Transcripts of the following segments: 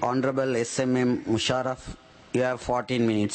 Honorable SMM Musharraf, you have 14 minutes.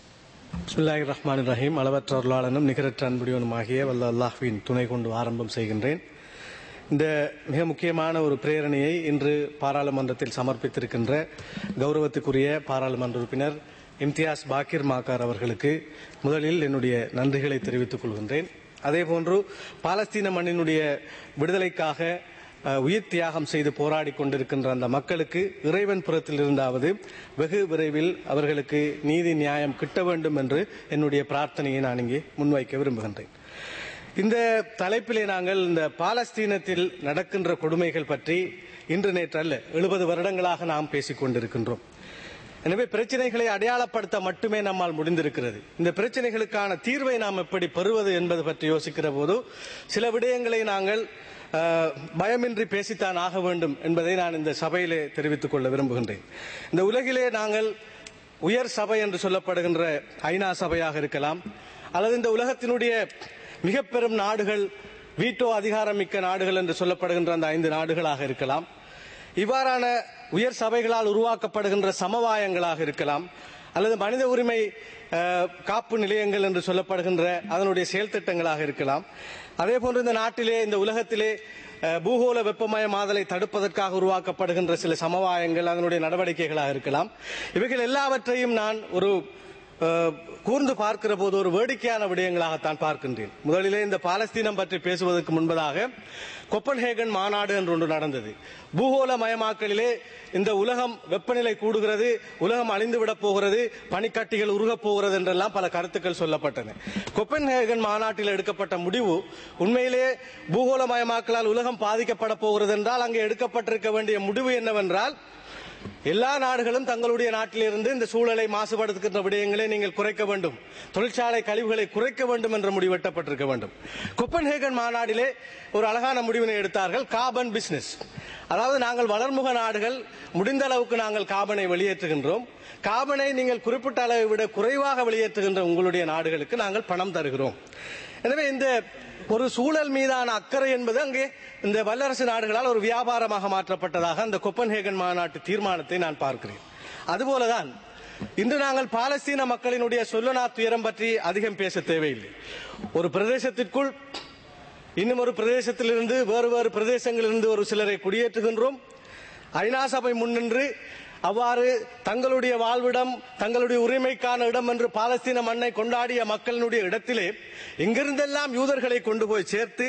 பிஸ்மில்லாஹிர்ரஹ்மானிர்ரஹீம். அளவற்ற அருளாளனும் நிகரற்ற அன்புடையவனுமாகிய வல்ல அல்லாஹ்வின் துணை கொண்டு ஆரம்பம் செய்கின்றேன். இந்த மிக முக்கியமான ஒரு பிரேரணையை இன்று பாராளுமன்றத்தில் சமர்ப்பித்திருக்கின்ற கௌரவத்துக்குரிய பாராளுமன்ற உறுப்பினர் இம்தியாஸ் பாக்கிர் மாக்கார் அவர்களுக்கு முதலில் என்னுடைய நன்றிகளை தெரிவித்துக் கொள்கின்றேன். அதேபோன்று பாலஸ்தீன மண்ணினுடைய விடுதலைக்காக உயிர் தியாகம் செய்து போராடி கொண்டிருக்கின்ற அந்த மக்களுக்கு இறைவன் புறத்தில் இருந்தாவது வெகு விரைவில் அவர்களுக்கு நீதி நியாயம் கிட்ட வேண்டும் என்று என்னுடைய பிரார்த்தனையை நான் இங்கே முன்வைக்க விரும்புகின்றேன். இந்த தலைப்பிலே நாங்கள் இந்த பாலஸ்தீனத்தில் நடக்கின்ற கொடுமைகள் பற்றி இன்று நேற்று அல்ல 70 வருடங்களாக நாம் பேசிக் கொண்டிருக்கின்றோம். எனவே பிரச்சனைகளை அடையாளப்படுத்த மட்டுமே நம்மால் முடிந்திருக்கிறது. இந்த பிரச்சனைகளுக்கான தீர்வை நாம் எப்படி பெறுவது என்பது பற்றி யோசிக்கிற போது சில விடயங்களை நாங்கள் பயமின்றி பேசித்தான் ஆக வேண்டும் என்பதை நான் இந்த சபையிலே தெரிவித்துக் கொள்ள விரும்புகின்றேன். இந்த உலகிலே நாங்கள் உயர் சபை என்று சொல்லப்படுகின்ற ஐநா சபையாக இருக்கலாம், அல்லது இந்த உலகத்தினுடைய மிக பெரும் நாடுகள், வீட்டோ அதிகாரமிக்க நாடுகள் என்று சொல்லப்படுகின்ற அந்த 5 நாடுகளாக இருக்கலாம். இவ்வாறான உயர் சபைகளால் உருவாக்கப்படுகின்ற சமவாயங்களாக இருக்கலாம், அல்லது மனித உரிமை காப்பு நிலையங்கள் என்று சொல்லப்படுகின்ற அதனுடைய செயல் திட்டங்களாக இருக்கலாம். அதே போன்று இந்த நாட்டிலே, இந்த உலகத்திலே பூகோள வெப்பமயமாதலை தடுப்பதற்காக உருவாக்கப்படுகின்ற சில சமவாயங்கள், அதனுடைய நடவடிக்கைகளாக இருக்கலாம். இவைகள் எல்லாவற்றையும் நான் ஒரு கூர்ந்து பார்க்கிற போது ஒரு வேடிக்கையான விடயங்களாகத்தான் பார்க்கின்றேன். முதலிலே இந்த பாலஸ்தீனம் பற்றி பேசுவதற்கு முன்பதாக கோப்பன்ஹேகன் மாநாடு என்று ஒன்று நடந்தது. பூகோள மயமாக்கலிலே இந்த உலகம் வெப்பநிலை கூடுகிறது, உலகம் அழிந்துவிடப் போகிறது, பனிக்கட்டிகள் உருகப் போகிறது என்றெல்லாம் பல கருத்துக்கள் சொல்லப்பட்டன. கோப்பன்ஹேகன் மாநாட்டில் எடுக்கப்பட்ட முடிவு உண்மையிலே பூகோள மயமாக்கலால் உலகம் பாதிக்கப்பட போகிறது என்றால் அங்கே எடுக்கப்பட்டிருக்க வேண்டிய முடிவு என்னவென்றால், எல்லா நாடுகளும் தங்களுடைய நாட்டிலிருந்து இந்த சூழலை மாசுபடுத்துகின்ற விடயங்களை நீங்கள் குறைக்க வேண்டும், தொழிற்சாலை கழிவுகளை குறைக்க வேண்டும் என்ற முடிவெட்டப்பட்டிருக்க வேண்டும். கோப்பன்ஹேகன் மாநாட்டிலே ஒரு அழகான முடிவினை எடுத்தார்கள், கார்பன் பிசினஸ். அதாவது நாங்கள் வளர்முக நாடுகள் முடிந்த அளவுக்கு நாங்கள் கார்பனை வெளியேற்றுகின்றோம், கார்பனை நீங்கள் குறிப்பிட்ட அளவை விட குறைவாக வெளியேற்றுகின்ற உங்களுடைய நாடுகளுக்கு நாங்கள் பணம் தருகிறோம். எனவே இந்த ஒரு சூழல் மீதான அக்கறை என்பது அங்கே இந்த வல்லரசு நாடுகளால் ஒரு வியாபாரமாக மாற்றப்பட்டதாக அந்த கோப்பன்ஹேகன் மாநாட்டு தீர்மானத்தை நான் பார்க்கிறேன். அதுபோலதான் இன்று நாங்கள் பாலஸ்தீன மக்களினுடைய சொல்லனா துயரம் பற்றி அதிகம் பேச தேவையில்லை. ஒரு பிரதேசத்திற்குள் இன்னும் ஒரு பிரதேசத்திலிருந்து வேறு பிரதேசங்களிலிருந்து ஒரு சிலரை குடியேற்றுகின்றோம். ஐநா சபை முன்னின்று அவ்வாறு தங்களுடைய வாழ்விடம், தங்களுடைய உரிமைக்கான இடம் என்று பாலஸ்தீன மண்ணை கொண்டாடிய மக்களினுடைய இடத்திலே இங்கிருந்தெல்லாம் யூதர்களை கொண்டு போய் சேர்த்து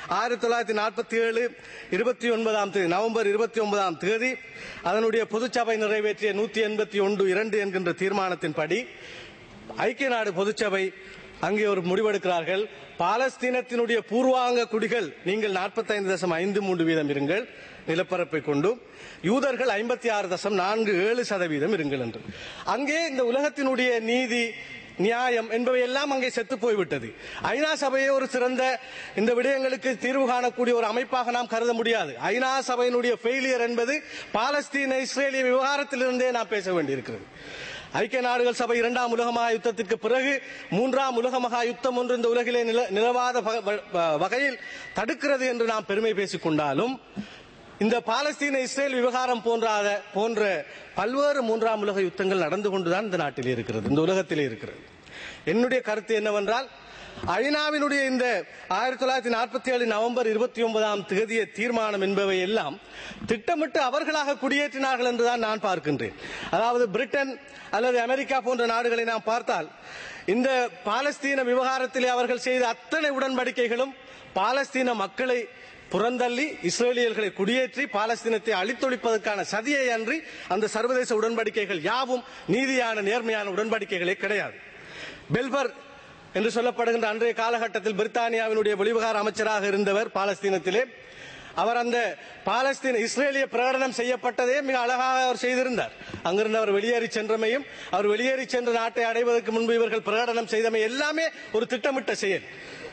1947 நவம்பர் 29 அதனுடைய பொதுச்சபை நிறைவேற்றிய 181(2) என்கின்ற தீர்மானத்தின்படி ஐக்கிய நாடு பொதுச்சபை அங்கே ஒரு முடிவெடுக்கிறார்கள். பாலஸ்தீனத்தினுடைய பூர்வாங்க குடிகள் நீங்கள் 45.53% இருங்கள் நிலப்பரப்பை கொண்டு, யூதர்கள் 56.47% இருங்கள் என்று. அங்கே இந்த உலகத்தினுடைய நீதி நியாயம் என்பவை எல்லாம் அங்கே செத்து போய்விட்டது. ஐநா சபையை ஒரு சிறந்த இந்த விடயங்களுக்கு தீர்வு காணக்கூடிய ஒரு அமைப்பாக நாம் கருத முடியாது. ஐநா சபையினுடைய ஃபெயிலியர் என்பது பாலஸ்தீன இஸ்ரேலிய விவகாரத்திலிருந்தே நாம் பேச வேண்டியிருக்கிறது. ஐக்கிய நாடுகள் சபை 2ஆம் உலக மகா யுத்தத்திற்கு பிறகு 3ஆம் உலக மகா யுத்தம் ஒன்று இந்த உலகிலே நிலவாத வகையில் தடுக்கிறது என்று நாம் பெருமை பேசிக் கொண்டாலும், இந்த பாலஸ்தீன இஸ்ரேல் விவகாரம் போன்ற பல்வேறு 3ஆம் உலக யுத்தங்கள் நடந்து கொண்டுதான் இந்த நாட்டிலே இருக்கிறது, இந்த உலகத்திலே இருக்கிறது. என்னுடைய கருத்து என்னவென்றால், ஐநாவினுடைய இந்த 1947 நவம்பர் 29 தீர்மானம் என்பவை எல்லாம் திட்டமிட்டு அவர்களாக குடியேற்றினார்கள் என்றுதான் நான் பார்க்கின்றேன். அதாவது பிரிட்டன் அல்லது அமெரிக்கா போன்ற நாடுகளை நாம் பார்த்தால், இந்த பாலஸ்தீன விவகாரத்திலே அவர்கள் செய்த அத்தனை உடன்படிக்கைகளும் பாலஸ்தீன மக்களை புறந்தள்ளி இஸ்ரேலியர்களை குடியேற்றி பாலஸ்தீனத்தை அழித்தொழிப்பதற்கான சதியை அன்றி அந்த சர்வதேச உடன்படிக்கைகள் யாவும் நீதியான நேர்மையான உடன்படிக்கைகளே கிடையாது. பெல்பர் என்று சொல்லப்படுகின்ற அன்றைய காலகட்டத்தில் பிரித்தானியாவினுடைய வெளிவிவகார அமைச்சராக இருந்தவர் பாலஸ்தீனத்திலே, அவர் அந்த பாலஸ்தீன இஸ்ரேலிய பிரகடனம் செய்யப்பட்டதே மிக அழகாக அவர் செய்திருந்தார். அங்கிருந்து அவர் வெளியேறி சென்றமையும், அவர் வெளியேறி சென்ற நாட்டை அடைவதற்கு முன்பு இவர்கள் பிரகடனம் செய்தமை எல்லாமே ஒரு திட்டமிட்ட செயல்.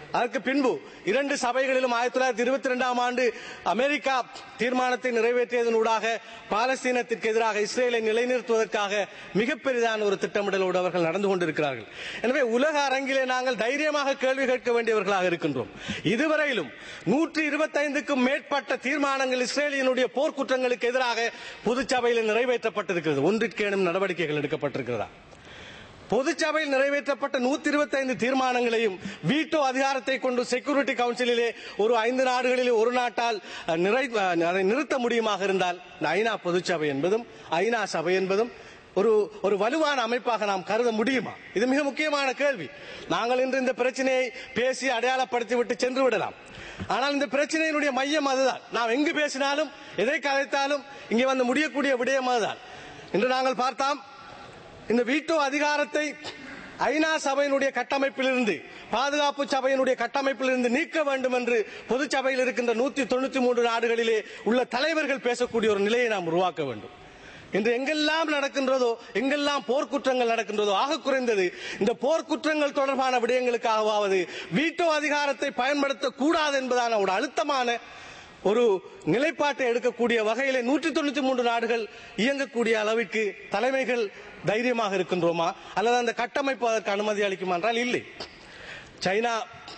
அதற்கு பின்பு 2 சபைகளிலும் 1922ஆம் ஆண்டு அமெரிக்கா தீர்மானத்தை நிறைவேற்றியதனூடாக பாலஸ்தீனத்திற்கு எதிராக இஸ்ரேலை நிலைநிறுத்துவதற்காக மிகப்பெரிதான ஒரு திட்டமிடலோடு அவர்கள் நடந்து கொண்டிருக்கிறார்கள். எனவே உலக அரங்கிலே நாங்கள் தைரியமாக கேள்வி கேட்க வேண்டியவர்களாக இருக்கின்றோம். இதுவரையிலும் 125க்கும் மேற்பட்ட தீர்மானங்கள் இஸ்ரேலினுடைய போர்க்குற்றங்களுக்கு எதிராக பொதுச்சபையில் நிறைவேற்றப்பட்டிருக்கிறது. ஒன்றிற்கேனும் நடவடிக்கைகள் எடுக்கப்பட்டிருக்கிறதா? பொதுச்சபையில் நிறைவேற்றப்பட்ட 125 தீர்மானங்களையும் வீட்டோ அதிகாரத்தை கொண்டு செக்யூரிட்டி கவுன்சிலிலே ஒரு 5 நாடுகளில் ஒரு நாட்டால் அதை நிறுத்த முடியுமாக இருந்தால் ஐநா பொதுச்சபை என்பதும் ஐநா சபை என்பதும் ஒரு வலுவான அமைப்பாக நாம் கருத முடியுமா? இது மிக முக்கியமான கேள்வி. நாங்கள் இன்று இந்த பிரச்சனையை பேசி அடையாளப்படுத்திவிட்டு சென்று விடலாம். ஆனால் இந்த பிரச்சனையினுடைய மையம் அதுதான். நாம் எங்கு பேசினாலும் எதை கதைத்தாலும் இங்கே வந்து முடியக்கூடிய விடயம் அதுதான். இன்று நாங்கள் பார்த்தோம், இந்த வீட்டோ அதிகாரத்தை ஐநா சபையினுடைய கட்டமைப்பிலிருந்து, பாதுகாப்பு சபையினுடைய கட்டமைப்பிலிருந்து நீக்க வேண்டும் என்று பொதுச்சபையில் இருக்கின்ற 193 நாடுகளிலே உள்ள தலைவர்கள் பேசக்கூடிய ஒரு நிலையை நாம் உருவாக்க வேண்டும். இன்று எங்கெல்லாம் நடக்கின்றதோ, எங்கெல்லாம் போர்க்குற்றங்கள் நடக்கின்றதோ, ஆக குறைந்தது இந்த போர்க்குற்றங்கள் தொடர்பான விடயங்களுக்காகவாவது வீட்டோ அதிகாரத்தை பயன்படுத்த கூடாது என்பதான ஒரு அழுத்தமான ஒரு நிலைப்பாட்டை எடுக்கக்கூடிய வகையிலே 193 நாடுகள் இயங்கக்கூடிய அளவிற்கு தலைமைகள் தைரியமாக இருக்கின்றோமா? அல்லது அந்த கட்டமைப்பு அதற்கு அனுமதி அளிக்குமா என்றால் இல்லை. சைனா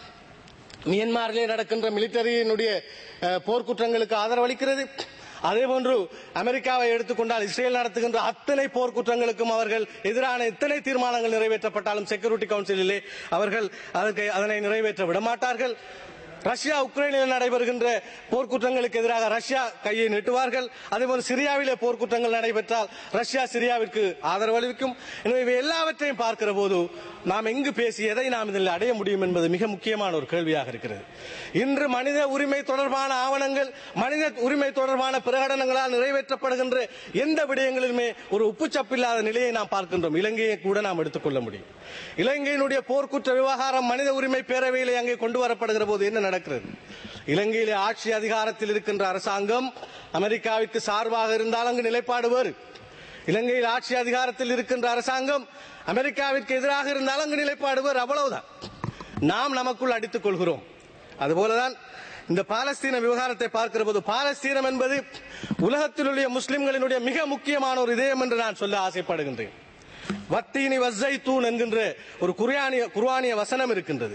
மியன்மாரிலே நடக்கின்ற மிலிட்டரியினுடைய போர்க்குற்றங்களுக்கு ஆதரவளிக்கிறது. அதேபோன்று அமெரிக்காவை எடுத்துக்கொண்டால் இஸ்ரேல் நடத்துகின்ற அத்தனை போர்க்குற்றங்களுக்கும் அவர்கள் எதிரான எத்தனை தீர்மானங்கள் நிறைவேற்றப்பட்டாலும் செக்யூரிட்டி கவுன்சிலிலே அவர்கள் அதனை நிறைவேற்ற விடமாட்டார்கள். ரஷ்யா உக்ரைனில் நடைபெறுகின்ற போர்க்குற்றங்களுக்கு எதிராக ரஷ்யா கையை நீட்டுவார்கள். அதேபோல் சிரியாவிலே போர்க்குற்றங்கள் நடைபெற்றால் ரஷ்யா சிரியாவிற்கு ஆதரவு அளிக்கும். எனவே இவை எல்லாவற்றையும் பார்க்கிற போது நாம் எங்கு பேசி எதை நாம் இதில் அடைய முடியும் என்பது மிக முக்கியமான ஒரு கேள்வியாக இருக்கிறது. இன்று மனித உரிமை தொடர்பான ஆவணங்கள், மனித உரிமை தொடர்பான பிரகடனங்களால் நிறைவேற்றப்படுகின்ற எந்த விடயங்களிலுமே ஒரு உப்புச்சப்பில்லாத நிலையை நாம் பார்க்கின்றோம். இலங்கையை கூட நாம் எடுத்துக்கொள்ள முடியும். இலங்கையினுடைய போர்க்குற்ற விவகாரம் மனித உரிமை பேரவையிலே அங்கே கொண்டு வரப்படுகிற போது என்ன நடக்கிறது? இலங்கையிலே ஆட்சி அதிகாரத்தில் இருக்கின்ற அரசாங்கம் அமெரிக்காவிற்கு சார்பாக இருந்தால் அங்கு நிலைப்பாடு வேறு. இலங்கையில் ஆட்சி அதிகாரத்தில் இருக்கின்ற அரசாங்கம் அமெரிக்காவிற்கு எதிராக இருந்தால் அங்கு நிலைப்பாடு வேறு. அவ்வளவுதான். நாம் நமக்குள் அடித்துக் கொள்கிறோம். அதுபோலதான் இந்த பாலஸ்தீன விவகாரத்தை பார்க்கிற போது, பாலஸ்தீனம் என்பது உலகத்தில் உள்ள முஸ்லிம்களினுடைய மிக முக்கியமான ஒரு இதயம் என்று நான் சொல்ல ஆசைப்படுகின்றேன். வத்தீனி வஸ்ஸைத்தூன் என்கின்ற ஒரு குர்ஆனிய வசனம் இருக்கின்றது.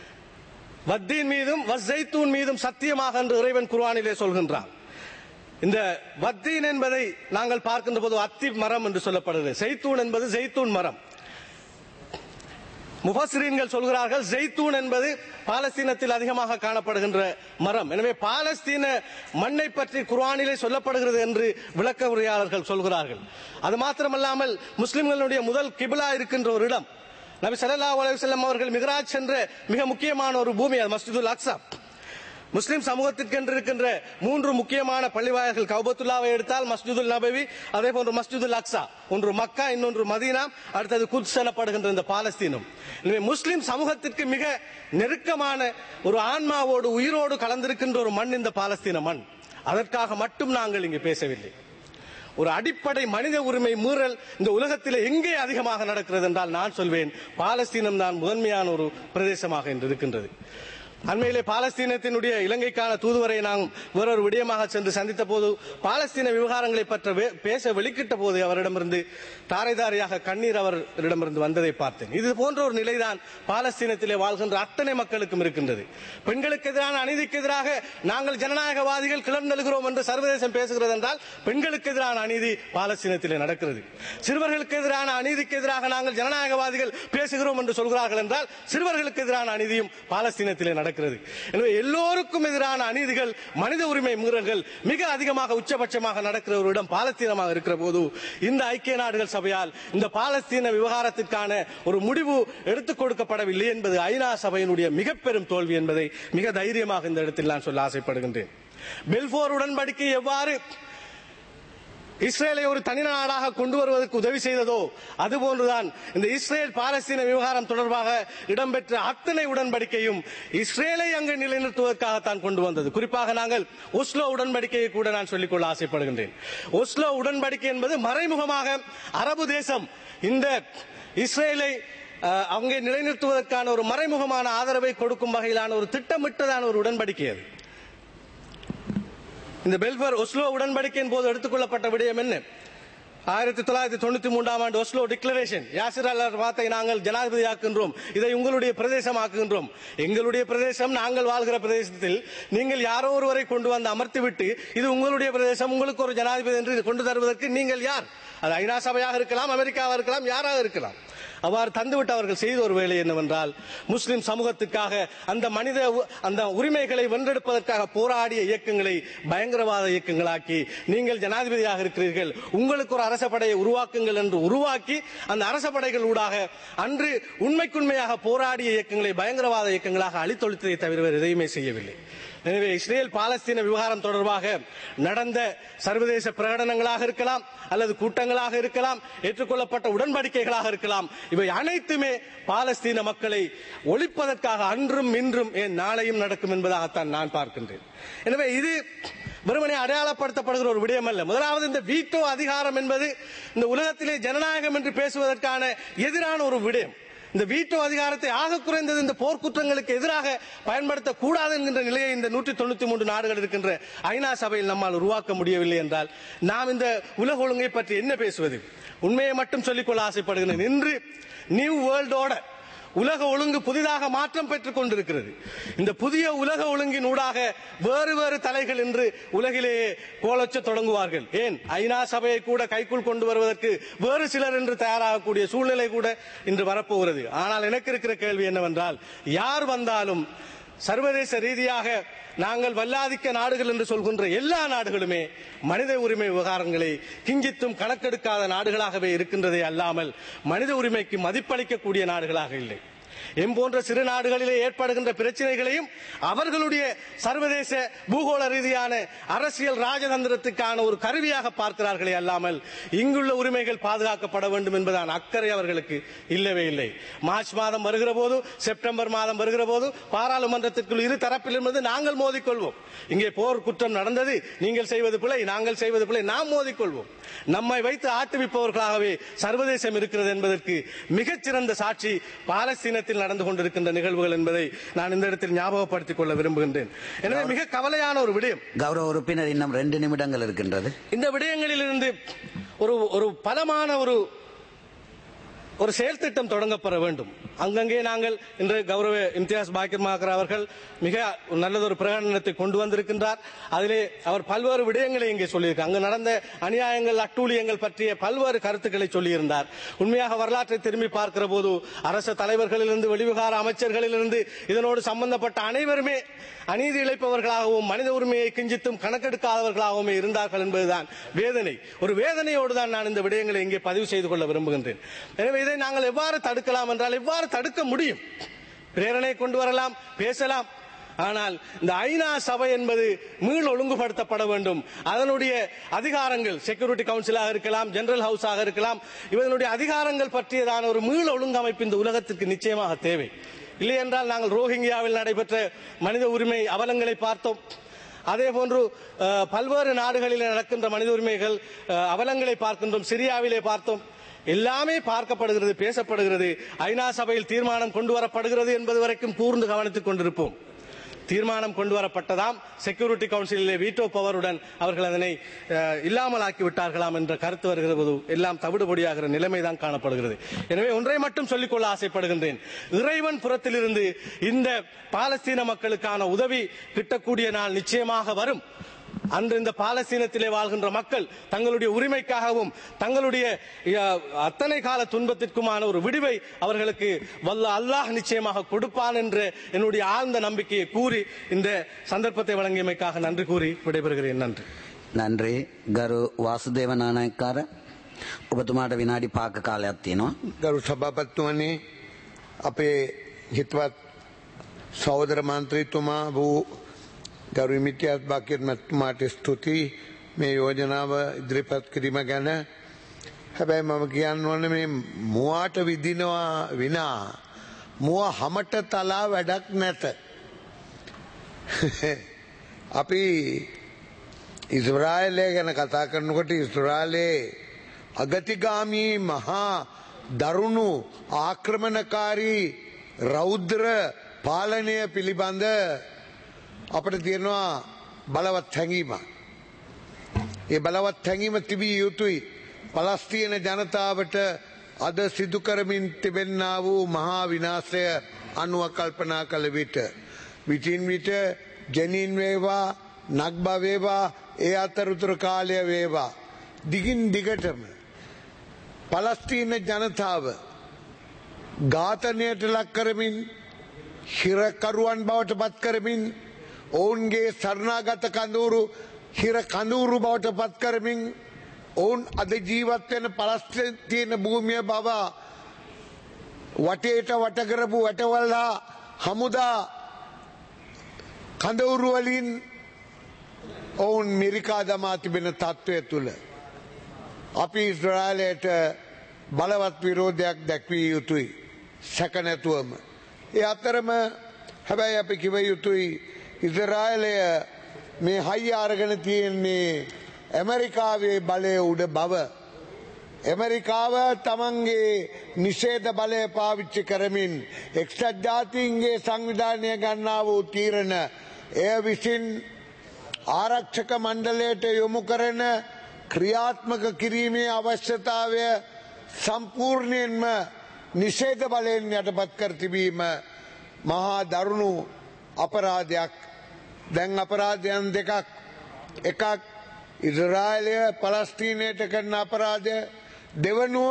வத்தீன் மீதும் வஸ்ஸைத்தூன் மீதும் சத்தியமாக என்று இறைவன் குர்ஆனிலே சொல்கின்றான். இந்த வத்தீன் என்பதை நாங்கள் பார்க்கின்ற போது அத்தி மரம் என்று சொல்லப்படுகிறது. செய்தூன் என்பது ஜெய்தூன் மரம். முஃபஸ்ஸிரீன்கள் சொல்கிறார்கள் ஜெய்தூன் என்பது பாலஸ்தீனத்தில் அதிகமாக காணப்படுகின்ற மரம். எனவே பாலஸ்தீன மண்ணை பற்றி குர்ஆனிலே சொல்லப்படுகிறது என்று விளக்க உரையாளர்கள் சொல்கிறார்கள். அது மாத்திரமல்லாமல் முஸ்லிம்களுடைய முதல் கிபிலா இருக்கின்ற ஒரு இடம், நபி ஸல்லல்லாஹு அலைஹி வஸல்லம் அவர்கள் மிக்ராஜ் சென்ற மிக முக்கியமான ஒரு பூமி மஸ்ஜிதுல் அக்ஸா. முஸ்லிம் சமூகத்திற்கென்று இருக்கின்ற 3 முக்கியமான பள்ளிவாயல்கள், கௌபத்துல்லாவை எடுத்தால் மஸ்ஜிதுல் நபவி, அதே போன்று மஸ்ஜிதுல் அக்ஸா, ஒன்று மக்கா, இன்னொன்று மதீனா, அடுத்தது குத்ஸ் எனப்படுகின்ற இந்த பாலஸ்தீனம். எனவே முஸ்லிம் சமூகத்திற்கு மிக நெருக்கமான ஒரு ஆன்மாவோடு உயிரோடு கலந்திருக்கின்ற ஒரு மண் இந்த பாலஸ்தீன மண். அதற்காக மட்டும் நாங்கள் இங்கு பேசவில்லை. ஒரு அடிப்படை மனித உரிமை மீறல் இந்த உலகத்தில் எங்கே அதிகமாக நடக்கிறது என்றால் நான் சொல்வேன் பாலஸ்தீனம் தான் முதன்மையான ஒரு பிரதேசமாக இன்று இருக்கின்றது. அண்மையிலே பாலஸ்தீனத்தினுடைய இலங்கைக்கான தூதுவரை நாம் வேறொரு விடயமாக சென்று சந்தித்த போது பாலஸ்தீன விவகாரங்களை பற்றி பேச வெளிக்கிட்ட போது அவரிடமிருந்து தாரை தாரையாக கண்ணீர் அவரிடமிருந்து வந்ததை பார்த்தேன். இது போன்ற ஒரு நிலைதான் பாலஸ்தீனத்திலே வாழ்கின்ற அத்தனை மக்களுக்கும் இருக்கின்றது. பெண்களுக்கு எதிரான அநீதிக்கு எதிராக நாங்கள் ஜனநாயகவாதிகள் கிளர்ந்தெழுகிறோம் என்று சர்வதேசம் பேசுகிறது என்றால் பெண்களுக்கு எதிரான அநீதி பாலஸ்தீனத்திலே நடக்கிறது. சிறுவர்களுக்கு எதிரான அநீதிக்கு எதிராக நாங்கள் ஜனநாயகவாதிகள் பேசுகிறோம் என்று சொல்கிறார்கள் என்றால் சிறுவர்களுக்கு எதிரான அநீதியும் பாலஸ்தீனத்திலே நடக்கிறது. எனவே எல்லோருக்கும் எதிரான அநீதிகள், மனித உரிமை மீறல்கள் மிக அதிகமாக உச்சபட்சமாக நடக்கிற ஒரு இடம் பாலஸ்தீனமாக இருக்கிற போது இந்த ஐக்கிய நாடுகள் சபையால் இந்த பாலஸ்தீன விவகாரத்திற்கான ஒரு முடிவு எடுத்துக் கொடுக்கப்படவில்லை என்பது ஐநா சபையினுடைய மிக பெரும் தோல்வி என்பதை மிக தைரியமாக இந்த இடத்தில் நான் சொல்ல ஆசைப்படுகின்றேன். பெல்ஃபோர் உடன்படிக்கை எவ்வாறு இஸ்ரேலை ஒரு தனி நாடாக கொண்டு வருவதற்கு உதவி செய்ததோ அதுபோன்றுதான் இந்த இஸ்ரேல் பாலஸ்தீன விவகாரம் தொடர்பாக இடம்பெற்ற அத்தனை உடன்படிக்கையும் இஸ்ரேலை அங்கு நிலைநிறுத்துவதற்காகத்தான் கொண்டு வந்தது. குறிப்பாக நாங்கள் ஒஸ்லோ உடன்படிக்கையை கூட நான் சொல்லிக்கொள்ள ஆசைப்படுகின்றேன். ஒஸ்லோ உடன்படிக்கை என்பது மறைமுகமாக அரபு தேசம் இந்த இஸ்ரேலை அங்கே நிலைநிறுத்துவதற்கான ஒரு மறைமுகமான ஆதரவை கொடுக்கும் வகையிலான ஒரு திட்டமிட்டதான ஒரு உடன்படிக்கை அது. இந்த பெல்ஃபர் ஒஸ்லோ உடன்படிக்கையின் போது எடுத்துக்கொள்ளப்பட்ட விடயம் என்ன? 1993 ஒஸ்லோ டிக்ளரேஷன். யாசிர் அரஃபாத்தை நாங்கள் ஜனாதிபதி ஆக்குகின்றோம், இதை உங்களுடைய பிரதேசம் ஆக்குகின்றோம். எங்களுடைய பிரதேசம், நாங்கள் வாழ்கிற பிரதேசத்தில் நீங்கள் யாரோ ஒருவரை கொண்டு வந்து அமர்த்திவிட்டு இது உங்களுடைய பிரதேசம், உங்களுக்கு ஒரு ஜனாதிபதி என்று கொண்டு தருவதற்கு நீங்கள் யார்? அது ஐநா சபையாக இருக்கலாம், அமெரிக்காவாக இருக்கலாம், யாராக இருக்கலாம். அவ்வாறு தந்துவிட்டு அவர்கள் செய்த ஒரு வேலை என்னவென்றால், முஸ்லிம் சமூகத்துக்காக அந்த உரிமைகளை வென்றெடுப்பதற்காக போராடிய இயக்கங்களை பயங்கரவாத இயக்கங்களாக்கி, நீங்கள் ஜனாதிபதியாக இருக்கிறீர்கள், உங்களுக்கு ஒரு அரச படையை உருவாக்குங்கள் என்று உருவாக்கி, அந்த அரச படைகள் ஊடாக அன்று உண்மைக்குண்மையாக போராடிய இயக்கங்களை பயங்கரவாத இயக்கங்களாக அழித்தொழித்ததை தவிர வேறு எதையுமே செய்யவில்லை. எனவே இஸ்ரேல் பாலஸ்தீன விவகாரம் தொடர்பாக நடந்த சர்வதேச பிரகடனங்களாக இருக்கலாம், அல்லது கூட்டங்களாக இருக்கலாம், ஏற்றுக்கொள்ளப்பட்ட உடன்படிக்கைகளாக இருக்கலாம், இவை அனைத்துமே பாலஸ்தீன மக்களை ஒழிப்பதற்காக அன்றும் இன்றும் ஏன் நாளையும் நடக்கும் என்பதாகத்தான் நான் பார்க்கின்றேன். எனவே இது வெறுமனே அடையாளப்படுத்தப்படுகிற ஒரு விடயம் அல்ல. முதலாவது, இந்த வீட்டோ அதிகாரம் என்பது இந்த உலகத்திலே ஜனநாயகம் என்று பேசுவதற்கான எதிரான ஒரு விடயம். இந்த வீட்டோ அதிகாரத்தை ஆக குறைந்தது இந்த போர்க்குற்றங்களுக்கு எதிராக பயன்படுத்தக்கூடாது என்கின்ற நிலையை இந்த 193 நாடுகள் இருக்கின்ற ஐநா சபையில் நம்மால் உருவாக்க முடியவில்லை என்றால் நாம் இந்த உலக ஒழுங்கை பற்றி என்ன பேசுவது? உண்மையை மட்டும் சொல்லிக்கொள்ள ஆசைப்படுகிறேன். இன்று நியூ வேர்ல்ட் ஆர்டர், உலக ஒழுங்கு புதிதாக மாற்றம் பெற்றுக் கொண்டிருக்கிறது. இந்த புதிய உலக ஒழுங்கின் ஊடாக வேறு வேறு தலைகள் என்று உலகிலேயே கோலச்ச தொடங்குவார்கள். ஏன், ஐநா சபையை கூட கைக்குள் கொண்டு வருவதற்கு வேறு சிலர் என்று தயாராகக்கூடிய சூழ்நிலை கூட இன்று வரப்போகிறது. ஆனால் எனக்கு இருக்கிற கேள்வி என்னவென்றால், யார் வந்தாலும் சர்வதேச ரீதியாக நாங்கள் வல்லாதிக்க நாடுகள் என்று சொல்கின்ற எல்லா நாடுகளுமே மனித உரிமை விவகாரங்களை கிஞ்சித்தும் கணக்கெடுக்காத நாடுகளாகவே இருக்கின்றதே அல்லாமல் மனித உரிமைக்கு மதிப்பளிக்கக்கூடிய நாடுகளாக இல்லை. போன்ற சிறு நாடுகளிலே ஏற்படுகின்ற பிரச்சனைகளையும் அவர்களுடைய சர்வதேச பூகோள ரீதியான அரசியல் ராஜதந்திரத்துக்கான ஒரு கருவியாக பார்க்கிறார்களே அல்லாமல் இங்குள்ள உரிமைகள் பாதுகாக்கப்பட வேண்டும் என்பதான அக்கறை அவர்களுக்கு இல்லவே இல்லை. மார்ச் மாதம் வருகிற போது, செப்டம்பர் மாதம் வருகிற போது பாராளுமன்றத்திற்குள் இரு தரப்பிலிருந்து நாங்கள் மோதிக்கொள்வோம். இங்கே போர் குற்றம் நடந்தது, நீங்கள் செய்வது பிழை, நாங்கள் செய்வது பிழை, நாம் மோதிக்கொள்வோம். நம்மை வைத்து ஆட்டுவிப்பவர்களாகவே சர்வதேசம் இருக்கிறது என்பதற்கு மிகச்சிறந்த சாட்சி பாலஸ்தீனத்தில் நடந்து கொண்டிருக்கின்ற நிகழ்வுகள் என்பதை நான் இந்த இடத்தில் ஞாபகப்படுத்திக் கொள்ள விரும்புகின்றேன். எனவே மிக கவலையான ஒரு விடயம். கௌரவ உறுப்பினர், இன்னும் 2 நிமிடங்கள் இருக்கின்றது. இந்த விடயங்களில் இருந்து ஒரு பலமான ஒரு செயல் திட்டம் தொடங்கப்பட வேண்டும். அங்கங்கே நாங்கள் இன்று கௌரவ இம்தியாஸ் பாக்கிர் மாக்கர் அவர்கள் மிக நல்லதொரு பிரகடனத்தை கொண்டு வந்திருக்கின்றார். அதிலே அவர் பல்வேறு விடயங்களை இங்கே சொல்லியிருக்கார். அங்கு நடந்த அநியாயங்கள், அட்டூழியங்கள் பற்றிய பல்வேறு கருத்துக்களை சொல்லியிருந்தார். உண்மையாக வரலாற்றை திரும்பி பார்க்கிற போது அரச தலைவர்களிலிருந்து, வெளிவிகார அமைச்சர்களிலிருந்து இதனோடு சம்பந்தப்பட்ட அனைவருமே அநீதி இழைப்பவர்களாகவும் மனித உரிமையை கிஞ்சித்தும் கணக்கெடுக்காதவர்களாகவும் இருந்தார்கள் என்பதுதான் வேதனை. ஒரு வேதனையோடு தான் நான் இந்த விடயங்களை இங்கே பதிவு செய்து கொள்ள விரும்புகின்றேன். எனவே இதை நாங்கள் எவ்வாறு தடுக்கலாம் என்றால், எவ்வாறு தடுக்க முடியும்? பிரேரணை கொண்டு வரலாம், பேசலாம். ஆனால் இந்த ஐநா சபை என்பது மீள் ஒழுங்குபடுத்தப்பட வேண்டும். அதனுடைய அதிகாரங்கள் செக்யூரிட்டி கவுன்சிலாக இருக்கலாம், ஜெனரல் ஹவுஸாக இருக்கலாம், இதனுடைய அதிகாரங்கள் பற்றியதான ஒரு மீள் ஒழுங்கமைப்பு இந்த உலகத்திற்கு நிச்சயமாக தேவை. இல்லை என்றால் நாங்கள் ரோஹிங்கியாவில் நடைபெற்ற மனித உரிமை அவலங்களை பார்த்தோம். அதே போன்று பல்வேறு நாடுகளில் நடக்கின்ற மனித உரிமைகள் அவலங்களை பார்க்கின்றோம். சிரியாவிலே பார்த்தோம். எல்லாமே பார்க்கப்படுகிறது, பேசப்படுகிறது. ஐநா சபையில் தீர்மானம் கொண்டு வரப்படுகிறது என்பது வரைக்கும் கூர்ந்து கவனித்துக் கொண்டிருப்போம். தீர்மானம் கொண்டு வரப்பட்டதாம், செக்யூரிட்டி கவுன்சிலிலே வீட்டோ பவருடன் அவர்கள் அதனை இல்லாமல் ஆக்கிவிட்டார்களாம் என்ற கருத்து வருகிற போது எல்லாம் தவிடுபடியாகிற நிலைமைதான் காணப்படுகிறது. எனவே ஒன்றை மட்டும் சொல்லிக்கொள்ள ஆசைப்படுகின்றேன். இறைவன் புறத்திலிருந்து இந்த பாலஸ்தீன மக்களுக்கான உதவி கிட்டக்கூடிய நாள் நிச்சயமாக வரும். அன்று இந்த பாலஸ்தீனத்திலே வாழ்கின்ற மக்கள் தங்களுடைய உரிமைக்காகவும் தங்களுடைய அத்தனை கால துன்பத்திற்குமான ஒரு விடிவை அவர்களுக்கு வல்ல அல்லாஹ் நிச்சயமாக கொடுப்பான் என்ற என்னுடைய ஆழ்ந்த நம்பிக்கையை கூறி இந்த சந்தர்ப்பத்தை வழங்கியமைக்காக நன்றி கூறி விடைபெறுகிறேன். நன்றி. நன்றி. ගරු වාසුදේව නානායක්කාර, ඔබතුමාට විනාඩි 5ක කාලයක් තියෙනවා. ගරු සභාපතිතුමනි, අපේ හිතවත් සහෝදර මන්ත්‍රීතුමා වූ ගරු ඉමිතියාස් බාකිර් මහත්මයාට ස්තුතියි මේ යෝජනාව ඉදිරිපත් කිරීම ගැන. හැබැයි මම කියන්න ඕනේ මේ මුවාට විදිනවා විනා මුව හැමට තලා වැඩක් නැත. අපි ඉස්රායලය ගැන කතා කරනකොට ඉස්රායලේ අගතිගාමී මහා දරුණු ආක්‍රමණකාරී රෞද්‍ර පාලනය පිළිබඳ අපට තියෙනවා බලවත් හැඟීමක්. ඒ බලවත් හැඟීම තිබිය යුතුයි පලස්තීන ජනතාවට අද සිදු කරමින් තිබෙන්නා වූ මහා විනාශය අනුව කල්පනා කළ විට විටින් විට ජනීන් වේවා නග්බා වේවා ඒ අතරතුර කාලය වේවා දිගින් දිගටම පලස්තීන ජනතාව ඝාතනයට ලක් කරමින් හිරකරුවන් බවට පත් කරමින් ඔවුන්ගේ සරණාගත කඳවුරු හිර කඳවුරු බවට පත් කරමින් ඔවුන් අද ජීවත් වෙන පලස්තීන භූමිය බව වටේට වට කරපු වැටවල්ලා හමුදා කඳවුරු වලින් ඔවුන් මිරිකා දමා තිබෙන තත්ත්වය තුළ අපි ඊශ්‍රායලයට බලවත් විරෝධයක් දැක්විය යුතුයි සැක නැතුවම. ඒ අතරම හැබැයි අපි කිව යුතුයි ඊශ්‍රායලය මේ හයිය අරගෙන තියෙන්නේ ඇමරිකාවේ බලය උඩ බව. ඇමරිකාව තමන්ගේ නිෂේධ බලය පාවිච්චි කරමින් එක්සත් ජාතීන්ගේ සංවිධානය ගන්නා වූ තීරණ එය විසින් ආරක්ෂක මණ්ඩලයට යොමු කරන ක්‍රියාත්මක කිරීමේ අවශ්‍යතාවය සම්පූර්ණයෙන්ම නිෂේධ බලයෙන් යටපත් කර තිබීම මහා දරුණු අපරාධයක්. දැන් අපරාධයන් දෙකක්. එකක් ඉස්රායලය පලස්තීනයට කරන අපරාධය, දෙවනුව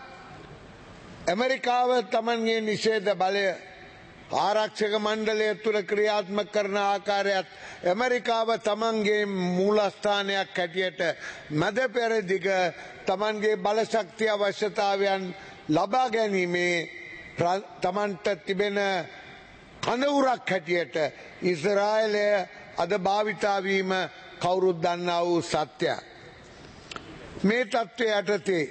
ඇමරිකාව තමන්ගේ නිෂේධ බලය ආරක්ෂක මණ්ඩලය තුළ ක්‍රියාත්මක කරන ආකාරයත් ඇමරිකාව තමන්ගේ මූලස්ථානයක් හැටියට මැද පෙරදිග තමන්ගේ බලශක්තිය අවශ්‍යතාවයන් ලබා ගැනීමේ තමන්ට තිබෙන කඳවුරක් හැටියට ඉස්රායලය අද භාවිතාවීම කවුරුත් දන්නා වූ සත්‍යයක්. මේ තත්ත්වය යටතේ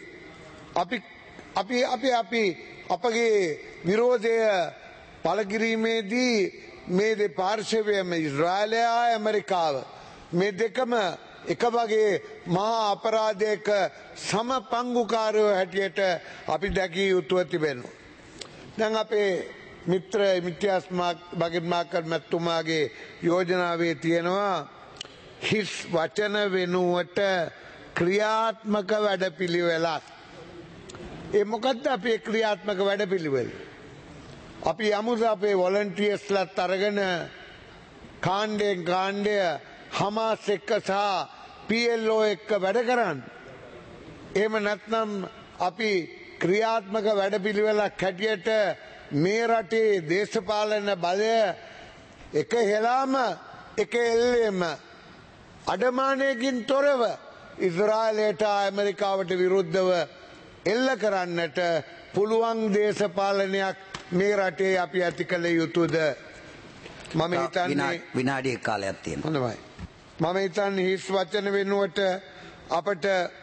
අපගේ විරෝධය පළකිරීමේදී මේ දෙපාර්ශවයම ඉස්රායලය ඇමරිකාව මේ දෙකම එක වගේ මහා අපරාධයක සමපංගුකාරයෝ හැටියට අපි දැකිය යුතුව තිබෙනවා. දැන් අපේ මිත්‍ර මිත්‍යාස් බගිත්මාකර් මැතිතුමාගේ යෝජනාවේ තියෙනවා හිස් වචන වෙනුවට ක්‍රියාත්මක වැඩපිළිවෙලක්. ඒ මොකද්ද අපේ ක්‍රියාත්මක වැඩපිළිවෙල? අපි යමුද අපේ වොලන්ටියර්ස්ලාත් අරගෙන කාණ්ඩයෙන් කාණ්ඩය හමාස් එක්ක සහ PLO එක්ක වැඩ කරන්න. එහෙම නැත්නම් අපි ක්‍රියාත්මක වැඩපිළිවෙලක් හැටියට මේ රටේ දේශපාලන බලය එක හෙලාම එක එල්ලේම අඩමානයකින් තොරව ඉස්රායලයට ඇමරිකාවට විරුද්ධව එල්ල කරන්නට පුළුවන් දේශපාලනයක් මේ රටේ අපි ඇති කළ යුතුද? මම හිතන්නේ විනාඩියක් කාලයක් තියෙනවා. හොඳයි. මම හිතන්නේ හිස් වචන වෙනුවට අපට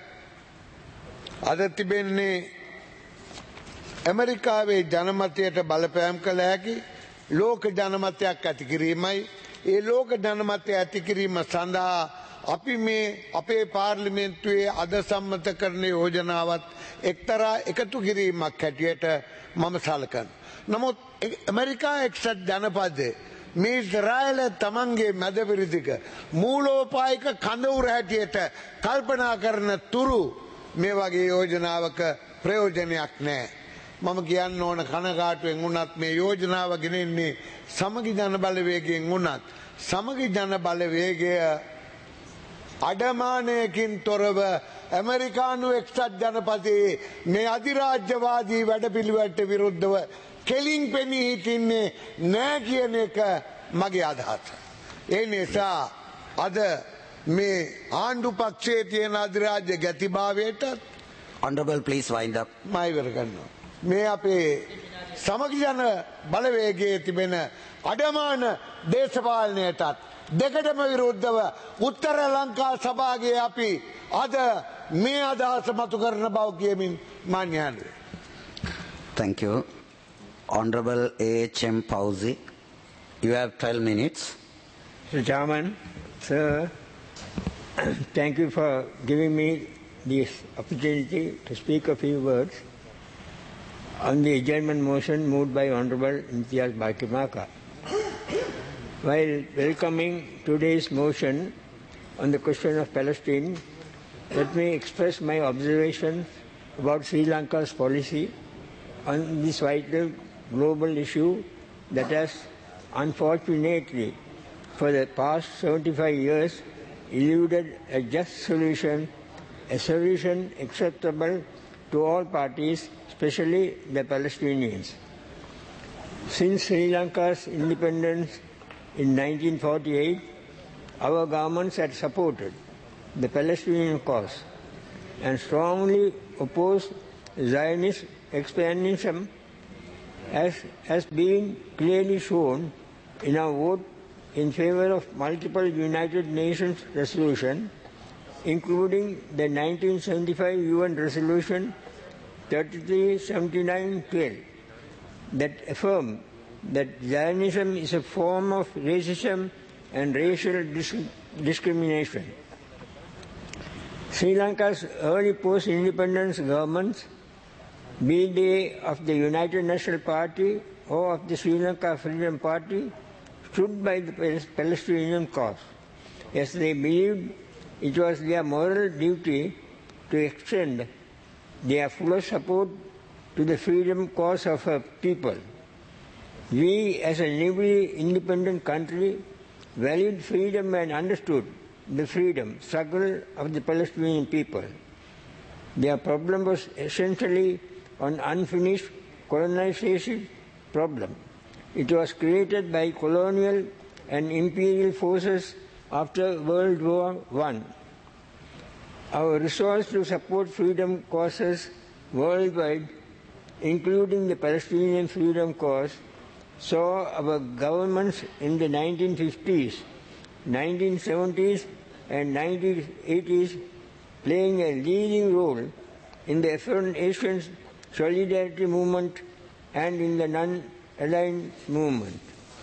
අද තිබෙන්නේ ඇමරිකාවේ ජනමතයට බලපෑම් කළ හැකි ලෝක ජනමතයක් ඇති කිරීමයි. ඒ ලෝක ජනමතය ඇති කිරීම සඳහා අපි මේ අපේ පාර්ලිමේන්තුවේ අද සම්මත කරන යෝජනාවත් එක්තරා එකතු කිරීමක් හැටියට මම සලකනවා. නමුත් ඇමරිකා එක්සත් ජනපදයේ මේ ඉස්රායල තමන්ගේ මැදපිරිදික මූලෝපායික කඳවුර හැටියට කල්පනා කරන තුරු මේ වගේ යෝජනාවක ප්‍රයෝජනයක් නැහැ. මම කියන්න ඕන කනගාටුවෙන් වුණත් මේ යෝජනාව ගෙනෙන්නේ සමගි ජන බලවේගයෙන් වුණත් සමගි ජන බලවේගය අඩමානයකින් තොරව ඇමරිකානු එක්සත් ජනපදයේ මේ අධිරාජ්‍යවාදී වැඩපිළිවෙලට විරුද්ධව කෙලින් පෙනී හිටින්නේ නෑ කියන එක මගේ අදහස. ඒ නිසා අද මේ ආණ්ඩු පක්ෂයේ තියෙන අධිරාජ්‍ය ගැතිභාවයට Honorable, please wind up. මයිවර කරනවා. මේ අපේ සමගි ජන බලවේගයේ තිබෙන අඩමාන දේශපාලනයටත් දෙකටම විරුද්ධව උත්තර ලංකා සභාවේ අපි අද මේ අදහස මතු කරන බව කියමින් මාන්‍යයන්. Thank you. Honorable A.H.M. Pauzi, you have 12 minutes. Mr. Chairman, sir, thank you for giving me this opportunity to speak a few words. on the adjournment motion moved by Honorable Imtiaz Baqir Maka. While welcoming today's motion on the question of Palestine, let me express my observations about Sri Lanka's policy on this vital global issue that has unfortunately for the past 75 years eluded a just solution, a solution acceptable to all parties, especially the Palestinians. Since Sri Lanka's independence in 1948, our governments had supported the Palestinian cause and strongly opposed Zionist expansionism, as has been clearly shown in our vote in favor of multiple United Nations resolutions, including the 1975 UN Resolution 3379-12 that affirmed that Zionism is a form of racism and racial discrimination. Sri Lanka's early post-independence governments, be they of the United National Party or of the Sri Lanka Freedom Party, stood by the Palestinian cause, as they believed it was their moral duty to extend their full support to the freedom cause of her people. We, as a newly independent country, valued freedom and understood the freedom struggle of the Palestinian people. Their problem was essentially an unfinished colonization problem. It was created by colonial and imperial forces after World War I. Our resolve to support freedom causes worldwide, including the Palestinian freedom cause, saw our governments in the 1950s, 1970s and 1980s playing a leading role in the Afro Asian solidarity movement and in the non-aligned movement.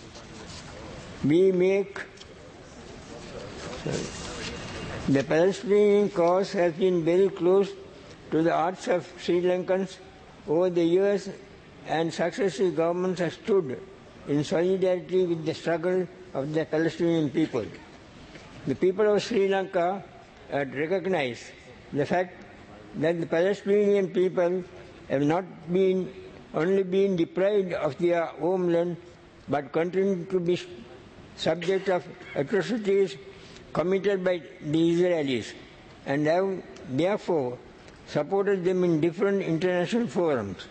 The Palestinian cause has been very close to the hearts of Sri Lankans over the years, and successive governments have stood in solidarity with the struggle of the Palestinian people. The people of Sri Lanka had recognized the fact that the Palestinian people have not only been deprived of their homeland, but continue to be subject of atrocities committed by the Israelis, and have therefore supported them in different international forums.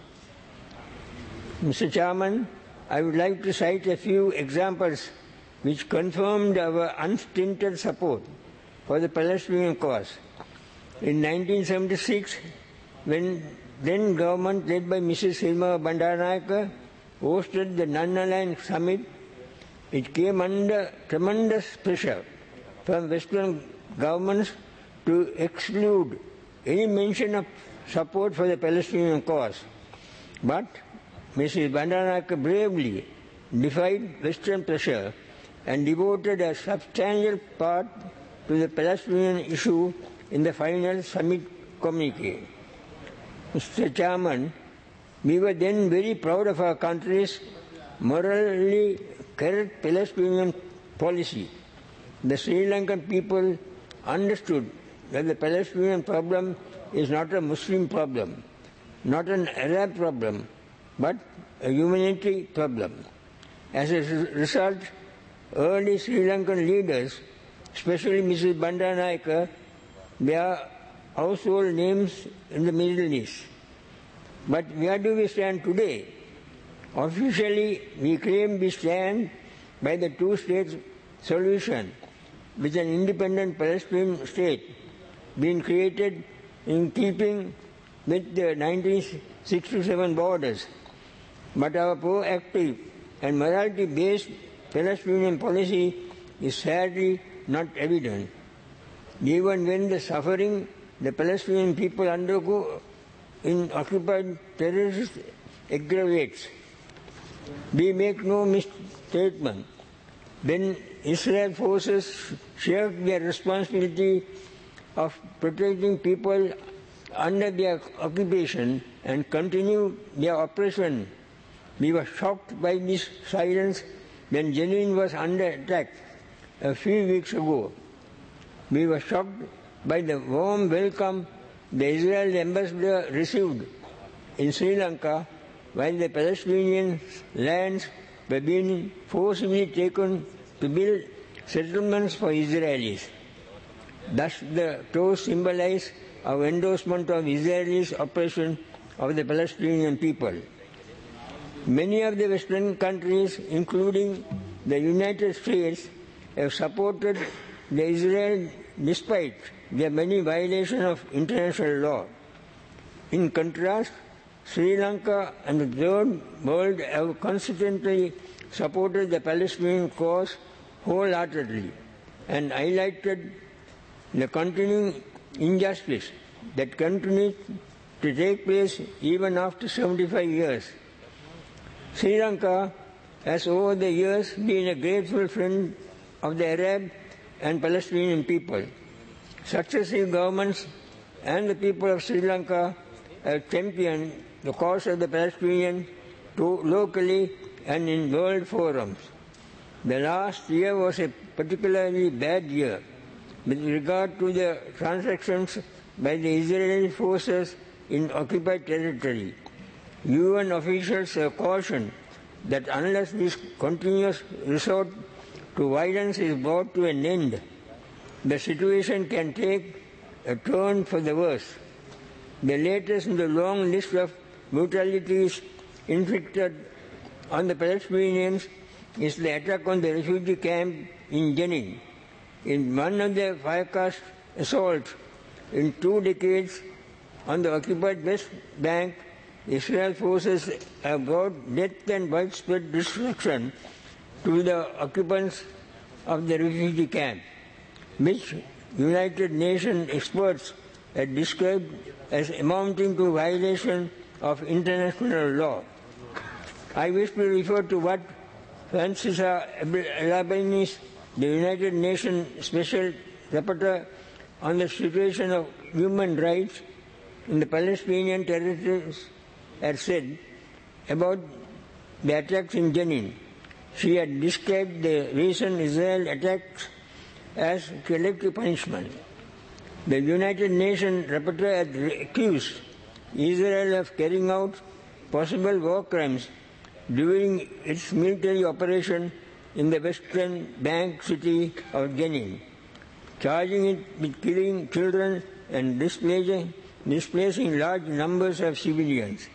Mr. Chairman, I would like to cite a few examples which confirmed our unstinted support for the Palestinian cause. In 1976, when then government led by Mrs. Sirma Bandaranaike hosted the Non-Aligned Summit, it came under tremendous pressure from Western governments to exclude any mention of support for the Palestinian cause. But Mrs. Bandaranaike bravely defied Western pressure and devoted a substantial part to the Palestinian issue in the final summit communique. Mr. Chairman, we were then very proud of our country's morally correct Palestinian policy. The Sri Lankan people understood that the Palestinian problem is not a Muslim problem, not an Arab problem, but a humanitarian problem. As a result, early Sri Lankan leaders, especially Mrs. Bandaranaike, were household names in the Middle East. But where do we stand today? Officially, we claim we stand by the two-state solution, with an independent Palestinian state being created in keeping with the 1967 borders. But our proactive and morality-based Palestinian policy is sadly not evident. Even when the suffering the Palestinian people undergo in occupied terrorist aggravates, we make no misstatement. When Israel forces shirk their responsibility of protecting people under their occupation and continue their oppression. We were shocked by this silence when Jenin was under attack a few weeks ago. We were shocked by the warm welcome the Israeli ambassador received in Sri Lanka while the Palestinian lands were being forcibly taken to build settlements for Israelis. Thus the toast symbolized our endorsement of Israel's oppression of the Palestinian people. Many of the Western countries, including the United States, have supported the Israel despite their many violations of international law. In contrast, Sri Lanka and the third world have consistently supported the Palestinian cause wholeheartedly and highlighted the continuing injustice that continues to take place even after 75 years. Sri Lanka has over the years been a grateful friend of the Arab and Palestinian people. Successive governments and the people of Sri Lanka have championed the cause of the Palestinians locally and in world forums. The last year was a particularly bad year with regard to the transactions by the Israeli forces in occupied territory. UN officials have cautioned that unless this continuous resort to violence is brought to an end, the situation can take a turn for the worse. The latest in the long list of brutalities inflicted on the Palestinians is the attack on the refugee camp in Jenin. In one of the firecast assaults in 2 decades on the occupied West Bank, Israel forces have brought death and widespread destruction to the occupants of the refugee camp, which United Nations experts have described as amounting to violation of international law. I wish to refer to what Francisca Albanese, the United Nations Special Rapporteur on the situation of human rights in the Palestinian territories, had said about the attacks in Jenin. She had described the recent Israel attacks as collective punishment. The United Nations Rapporteur had accused Israel of carrying out possible war crimes during its military operation in the western bank city of Jenin, charging it with killing children and displacing large numbers of civilians.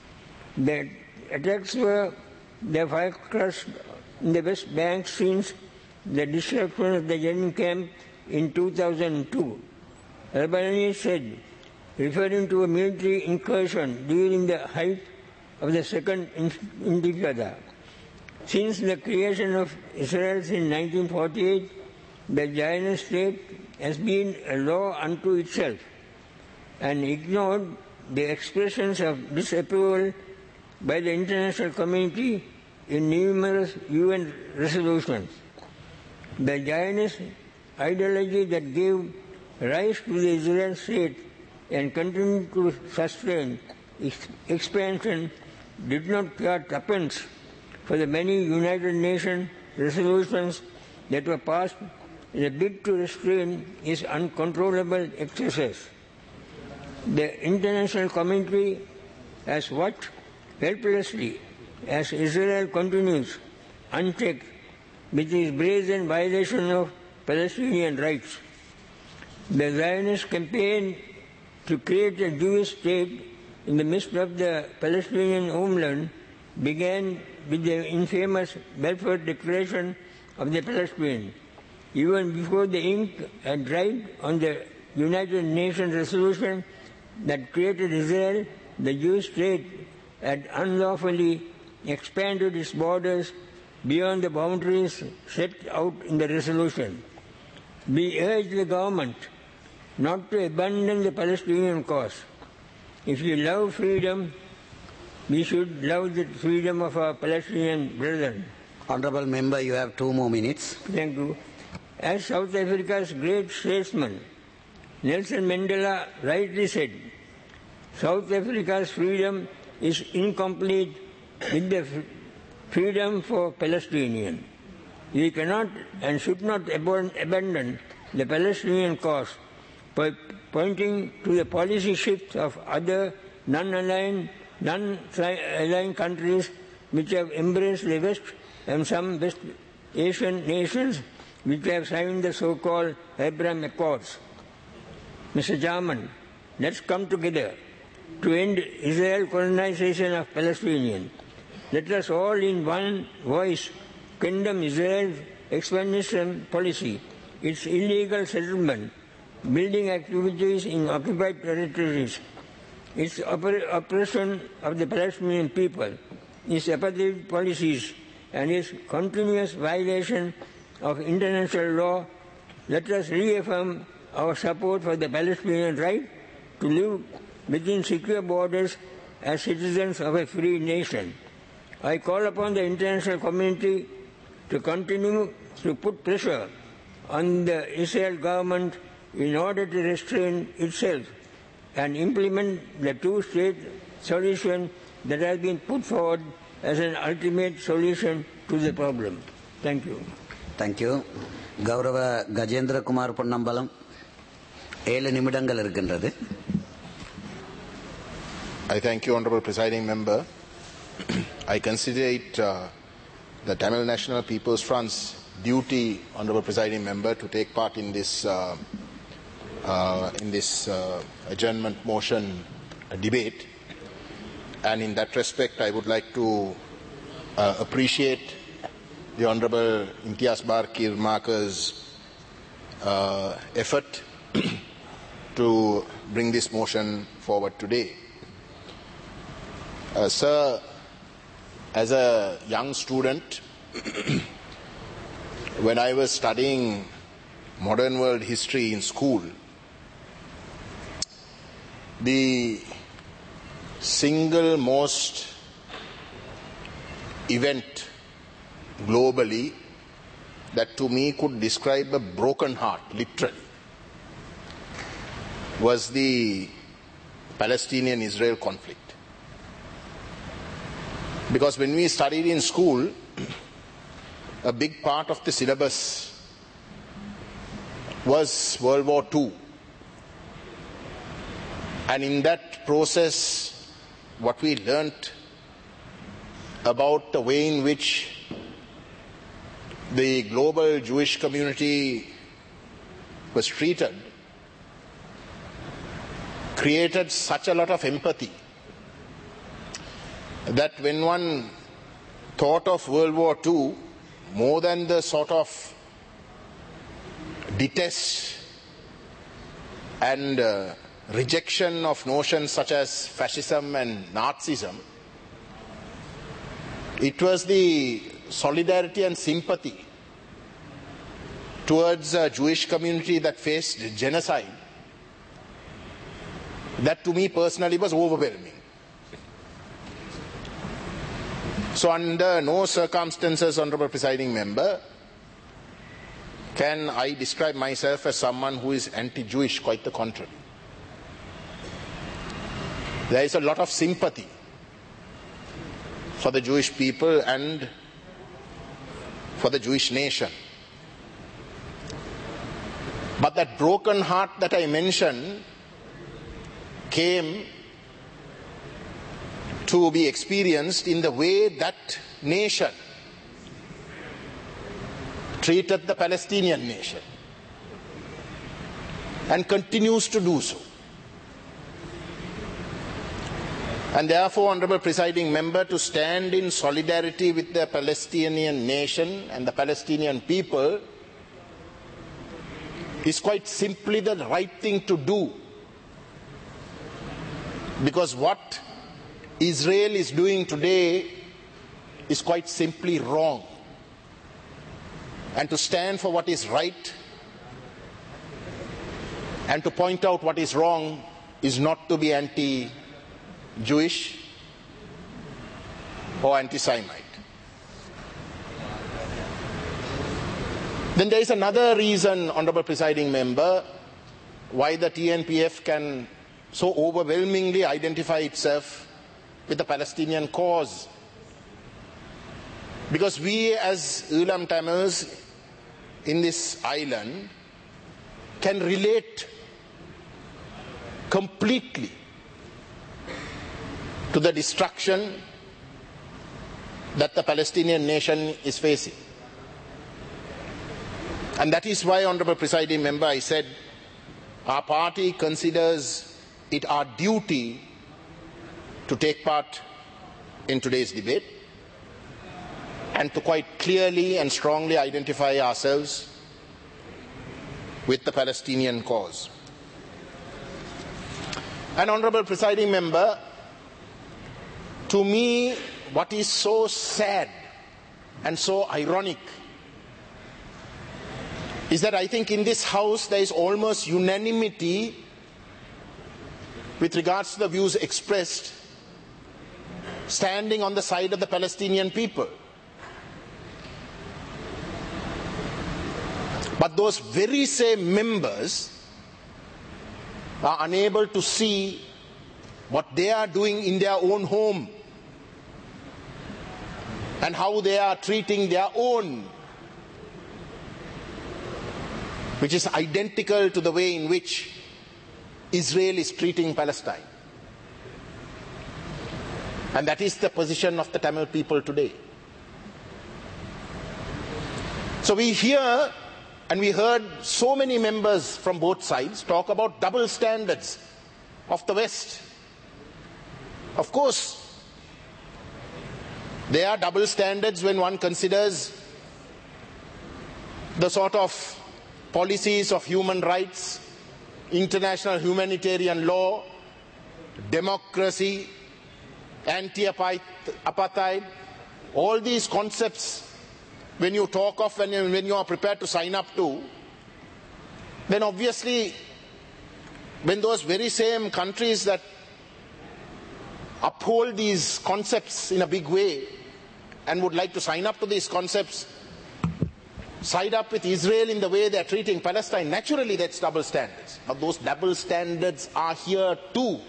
The attacks were the firecrackers in the West Bank since the destruction of the Jenin camp in 2002. Albanese said, referring to a military incursion during the height of the Second Intifada. Since the creation of Israel in 1948, the Zionist state has been a law unto itself and ignored the expressions of disapproval by the international community in numerous UN resolutions. The Zionist ideology that gave rise to the Israel state and continued to sustain its expansion did not care tuppence for the many United Nations resolutions that were passed in a bid to restrain its uncontrollable excesses. The international community has watched helplessly as Israel continues unchecked with its brazen violation of Palestinian rights. The Zionist campaign to create a Jewish state in the midst of the Palestinian homeland began with the infamous Balfour Declaration of the Palestinians. Even before the ink had dried on the United Nations resolution that created Israel, the Jewish state had unlawfully expanded its borders beyond the boundaries set out in the resolution. We urge the government not to abandon the Palestinian cause. If you love freedom, we should love the freedom of our Palestinian brethren. Honorable Member, you have 2 more minutes. Thank you. As South Africa's great statesman, Nelson Mandela rightly said, South Africa's freedom is incomplete with the freedom for Palestinians. We cannot and should not abandon the Palestinian cause by pointing to the policy shifts of other non-aligned countries which have embraced the West and some West Asian nations which have signed the so-called Abraham Accords. Mr. Chairman, let's come together to end Israel's colonization of Palestinians. Let us all in one voice condemn Israel's expansion policy, its illegal settlement, building activities in occupied territories, its oppression of the Palestinian people, its apartheid policies, and its continuous violation of international law. Let us reaffirm our support for the Palestinian right to live within secure borders as citizens of a free nation. I call upon the international community to continue to put pressure on the Israel government in order to restrain itself and implement the two-state solution that has been put forward as an ultimate solution to the problem. Thank you. Thank you. கௌரவ கஜேந்திர குமார் பொன்னம்பலம் 7 நிமிடங்கள் இருக்கின்றது. I thank you, Honorable Presiding Member. I consider it the Tamil National People's Front's duty, Honorable Presiding Member, to take part in this adjournment motion debate. And in that respect, I would like to appreciate the Honorable Imtiaz Bar Kir Marker's effort to bring this motion forward today. Sir, as a young student, when I was studying modern world history in school, the single most event globally that to me could describe a broken heart, literally, was the Palestinian-Israel conflict. Because when we studied in school, a big part of the syllabus was World War II. And in that process, what we learnt about the way in which the global Jewish community was treated created such a lot of empathy that when one thought of World War II, more than the sort of detest and rejection of notions such as fascism and Nazism, it was the solidarity and sympathy towards a Jewish community that faced genocide that to me personally was overwhelming. So under no circumstances, Honorable Presiding Member, can I describe myself as someone who is anti-Jewish, quite the contrary. There is a lot of sympathy for the Jewish people and for the Jewish nation. But that broken heart that I mentioned came to be experienced in the way that nation treated the Palestinian nation and continues to do so. And therefore, Honorable Presiding Member, to stand in solidarity with the Palestinian nation and the Palestinian people is quite simply the right thing to do. Because what Israel is doing today is quite simply wrong. And to stand for what is right and to point out what is wrong is not to be anti-Jewish or anti-Semite. Then there is another reason, Honorable Presiding Member, why the TNPF can so overwhelmingly identify itself with the Palestinian cause. Because we as Ulam Tamils in this island can relate completely to the destruction that the Palestinian nation is facing. And that is why, Honorable Presiding Member, I said our party considers it our duty to take part in today's debate and to quite clearly and strongly identify ourselves with the Palestinian cause. And Honorable Presiding Member, to me, what is so sad and so ironic is that I think in this House there is almost unanimity with regards to the views expressed standing on the side of the Palestinian people. But those very same members are unable to see what they are doing in their own home and how they are treating their own, which is identical to the way in which Israel is treating Palestine. And that is the position of the Tamil people today. So we hear and we heard so many members from both sides talk about double standards of the West. Of course, there are double standards when one considers the sort of policies of human rights, international humanitarian law, democracy, anti-apartheid, all these concepts when you talk of and when you are prepared to sign up to, then obviously when those very same countries that uphold these concepts in a big way and would like to sign up to these concepts, side up with Israel in the way they are treating Palestine, naturally that's double standards. But those double standards are here too,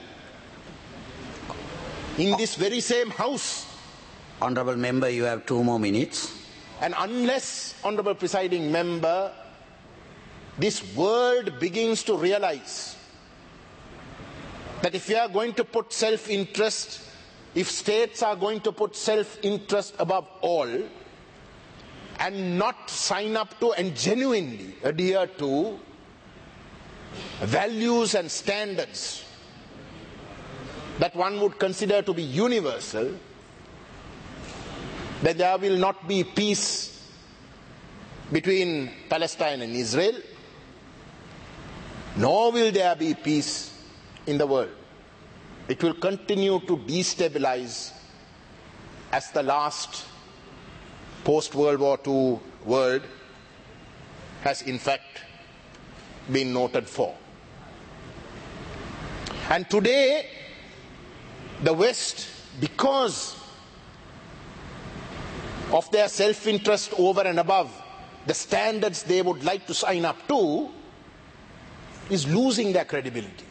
in this very same House. Honourable Member, you have 2 more minutes. And unless, Honourable Presiding Member, this world begins to realize that if we are going to put self-interest, if states are going to put self-interest above all, and not sign up to and genuinely adhere to values and standards that one would consider to be universal, then there will not be peace between Palestine and Israel, nor will there be peace in the world. It will continue to destabilize as the last post-World War II world has in fact been noted for. And today, the West, because of their self-interest over and above the standards they would like to sign up to, is losing their credibility.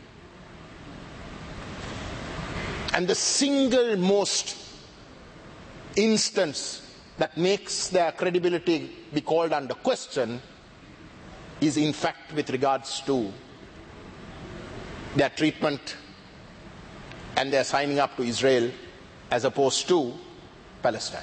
And the single most instance that makes their credibility be called under question is in fact with regards to their treatment and their signing up to Israel as opposed to Palestine.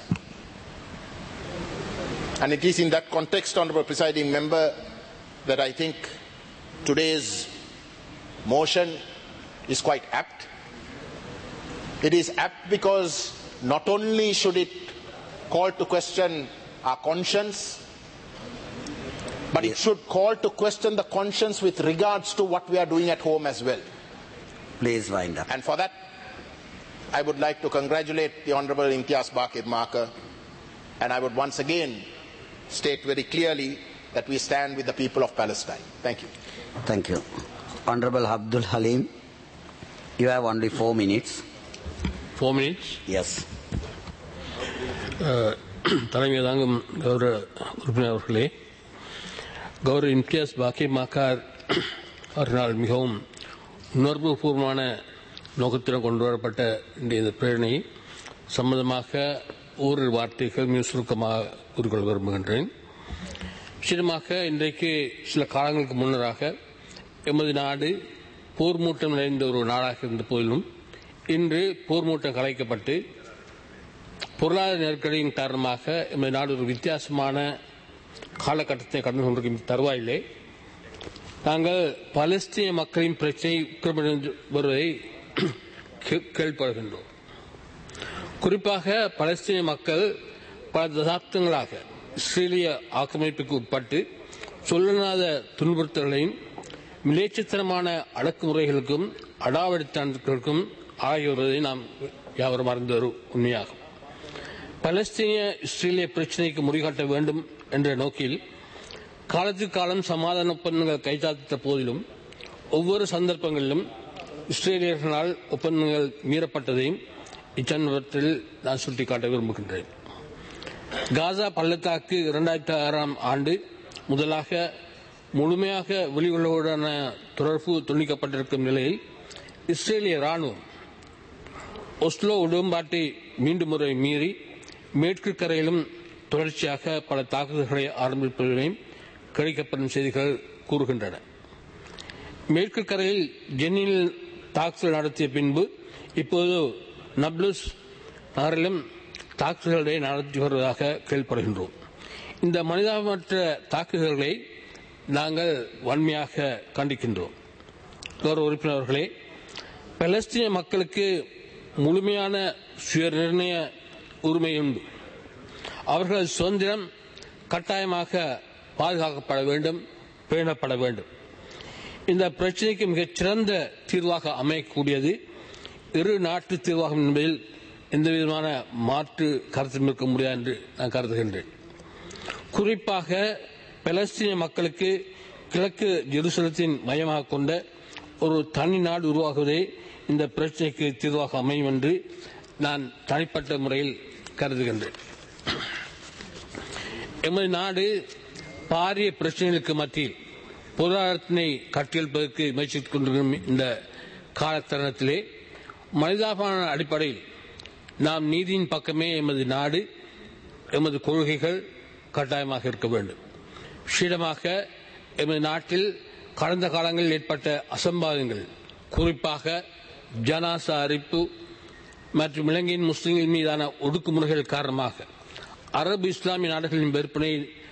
And it is in that context, Honourable Presiding Member, that I think today's motion is quite apt. It is apt because not only should it call to question our conscience, but it should call to question the conscience with regards to what we are doing at home as well. Please wind up. And for that, I would like to congratulate the Honourable Imtiaz Bakir Marker, and I would once again state very clearly that we stand with the people of Palestine. Thank you. Thank you. Honourable Abdul Halim, you have only 4 minutes. 4 minutes? Yes. தலைமை தாங்கும் கௌரவ உறுப்பினர் அவர்களே, கௌரவ இம்தியாஸ் பாக்கி மாக்கார் அவர்களால் மிகவும் உணர்வுபூர்வமான நோக்கத்துடன் கொண்டு வரப்பட்ட இந்த பிரேரணை சம்பந்தமாக ஓரிரு வார்த்தைகள் மிக சுருக்கமாக கூறிக்கொள்ள விரும்புகின்றேன். நிச்சயமாக இன்றைக்கு சில காலங்களுக்கு முன்னராக எமது நாடு போர் மூட்டம் நிறைந்த ஒரு நாடாக இருந்த போதிலும் இன்று போர் மூட்டம் கலைக்கப்பட்டு பொருளாதார நெருக்கடியின் காரணமாக எமது நாடு ஒரு வித்தியாசமான காலகட்டத்தை கடந்து கொண்டிருக்கும் தருவாயிலே நாங்கள் பலஸ்தீன மக்களின் பிரச்சனை உக்கிரமடைந்து வருவதை கேள்விப்படுகின்றோம். குறிப்பாக பலஸ்தீன மக்கள் பல தசாப்தங்களாக இஸ்ரேலிய ஆக்கிரமிப்புக்கு உட்பட்டு சொல்லனாத துன்புறுத்தல்களையும் மிலேச்சத்தனமான அடக்குமுறைகளுக்கும் அடாவடித்தனங்களுக்கும் ஆகி வருவதை நாம் யாவரும் அறிந்த ஒரு உண்மையாகும். பலஸ்தீனிய இஸ்ரேலிய பிரச்சினைக்கு முடிகாட்ட வேண்டும் என்ற நோக்கில் காலத்துக்கு காலம் சமாதான ஒப்பந்தங்கள் கைச்சாத்திட்ட போதிலும் ஒவ்வொரு சந்தர்ப்பங்களிலும் இஸ்ரேலியர்களால் ஒப்பந்தங்கள் மீறப்பட்டதையும் இச்சந்தர்ப்பத்தில் நான் சுட்டிக்காட்ட விரும்புகின்றேன். காசா பள்ளத்தாக்கு 2006ஆம் ஆண்டு முதலாக முழுமையாக வெளியுறவுடனான தொடர்பு துண்டிக்கப்பட்டிருக்கும் நிலையில் இஸ்ரேலிய ராணுவம் ஒஸ்லோ உடன்பாட்டை மீண்டும் முறை மீறி மேற்கு கரையிலும் தொடர்ச்சியாக பல தாக்குதல்களை ஆரம்பிப்பதையும் கிடைக்கப்படும் செய்திகள் கூறுகின்றன. மேற்கு கரையில் ஜெனில் தாக்குதல் நடத்திய பின்பு இப்போது நப்லுஸ் நகரிலும் தாக்குதல்களை நடத்தி வருவதாக கேள்விப்படுகின்றோம். இந்த மனிதாபமற்ற தாக்குதல்களை நாங்கள் வன்மையாக கண்டிக்கின்றோம். கௌரவ உறுப்பினர்களே, பலஸ்தீன மக்களுக்கு முழுமையான சுய நிர்ணய உரிமை உண்டு. அவர்கள் சுதந்திரம் கட்டாயமாக பாதுகாக்கப்பட வேண்டும், பேணப்பட வேண்டும். இந்த பிரச்சினைக்கு மிகச்சிறந்த தீர்வாக அமையக்கூடியது இரு நாட்டு தீர்வாகும் என்பதில் எந்தவிதமான மாற்று கருத்தும் இருக்க முடியாது என்று நான் கருதுகின்றேன். குறிப்பாக பலஸ்தீன மக்களுக்கு கிழக்கு ஜெருசலத்தின் மையமாக கொண்ட ஒரு தனி நாடு உருவாகுவதே இந்த பிரச்சினைக்கு தீர்வாக அமையும் என்று நான் தனிப்பட்ட முறையில் கருதுகின்றேன். எமது நாடு பாரிய பிரச்சனைகளுக்கு மத்தியில் பொருளாதாரத்தினை கட்டியெழுப்பதற்கு முயற்சித்துக் கொண்டிருக்கும் இந்த காலத்தருணத்திலே மனிதாபான அடிப்படையில் நாம் நீதியின் பக்கமே எமது நாடு, எமது கொள்கைகள் கட்டாயமாக இருக்க வேண்டும். விசேடமாக எமது நாட்டில் கடந்த காலங்களில் ஏற்பட்ட அசம்பாவிதங்கள், குறிப்பாக ஜனாசா அரிப்பு மற்றும் இலங்கையின் முஸ்லிம்கள் மீதான ஒடுக்குமுறைகள் காரணமாக அரபு இஸ்லாமிய நாடுகளின் வெறுப்பினை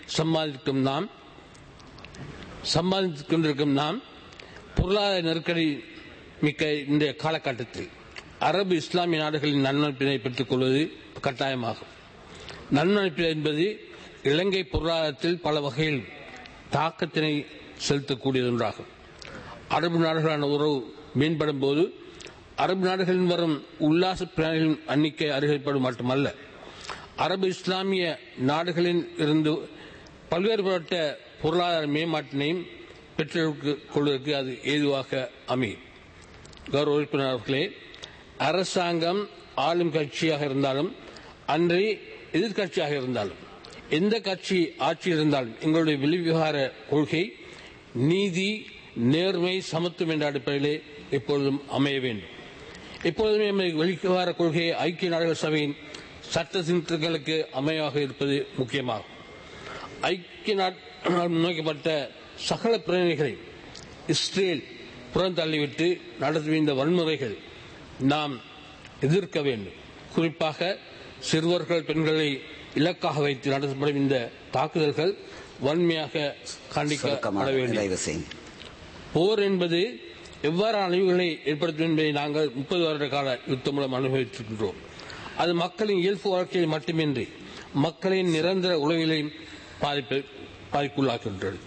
சம்பாதித்துக் கொண்டிருக்கும் நாம் பொருளாதார நெருக்கடி மிக்க இந்த காலகட்டத்தில் அரபு இஸ்லாமிய நாடுகளின் நன்மதிப்பினை பெற்றுக் கொள்வது கட்டாயமாகும். நன்மதிப்பு என்பது இலங்கை பொருளாதாரத்தில் பல வகையில் தாக்கத்தினை செலுத்தக்கூடியது ஒன்றாகும். அரபு நாடுகளான உறவு மேம்படும் போது அரபு நாடுகளில் வரும் உல்லாச பிராணிகளின் எண்ணிக்கை அதிகரிப்பது மட்டுமல்ல, அரபு இஸ்லாமிய நாடுகளில் இருந்து பல்வேறுபட்ட பொருளாதார மேம்பாட்டினையும் பெற்றுக் கொள்வதற்கு அது ஏதுவாக அமையும். கௌரவ உறுப்பினர்களே, அரசாங்கம் ஆளும் கட்சியாக இருந்தாலும் அன்றி எதிர்கட்சியாக இருந்தாலும் எந்த கட்சி ஆட்சி இருந்தாலும் எங்களுடைய வெளிவிவகார கொள்கை நீதி, நேர்மை, சமத்துவம் என்ற அடிப்படையிலே எப்பொழுதும் அமைய வேண்டும். எப்பொழுதுமே வெளிவிவகார கொள்கை ஐக்கிய நாடுகள் சபையின் சட்ட திருத்தங்களுக்கு அமையாக இருப்பது முக்கியமாகும். ஐக்கிய நாடு முன்வைக்கப்பட்ட சகல பிரச்சனைகளை இஸ்ரேல் புறந்தள்ளிவிட்டு நடத்தும் இந்த வன்முறைகள் நாம் எதிர்க்க வேண்டும். குறிப்பாக சிறுவர்கள், பெண்களை இலக்காக வைத்து நடத்தப்படும் இந்த தாக்குதல்கள் வன்மையாக கண்டிக்கப்பட வேண்டும். போர் என்பது எவ்வாறு அழிவுகளை ஏற்படுத்தும் என்பதை நாங்கள் 30 வருட கால யுத்தம் மூலம் அனுபவித்திருக்கின்றோம். அது மக்களின் இயல்பு வாழ்க்கையை மட்டுமின்றி மக்களின் நிரந்தர உலகிலையும் பாதிப்புள்ளாக்குகின்றது.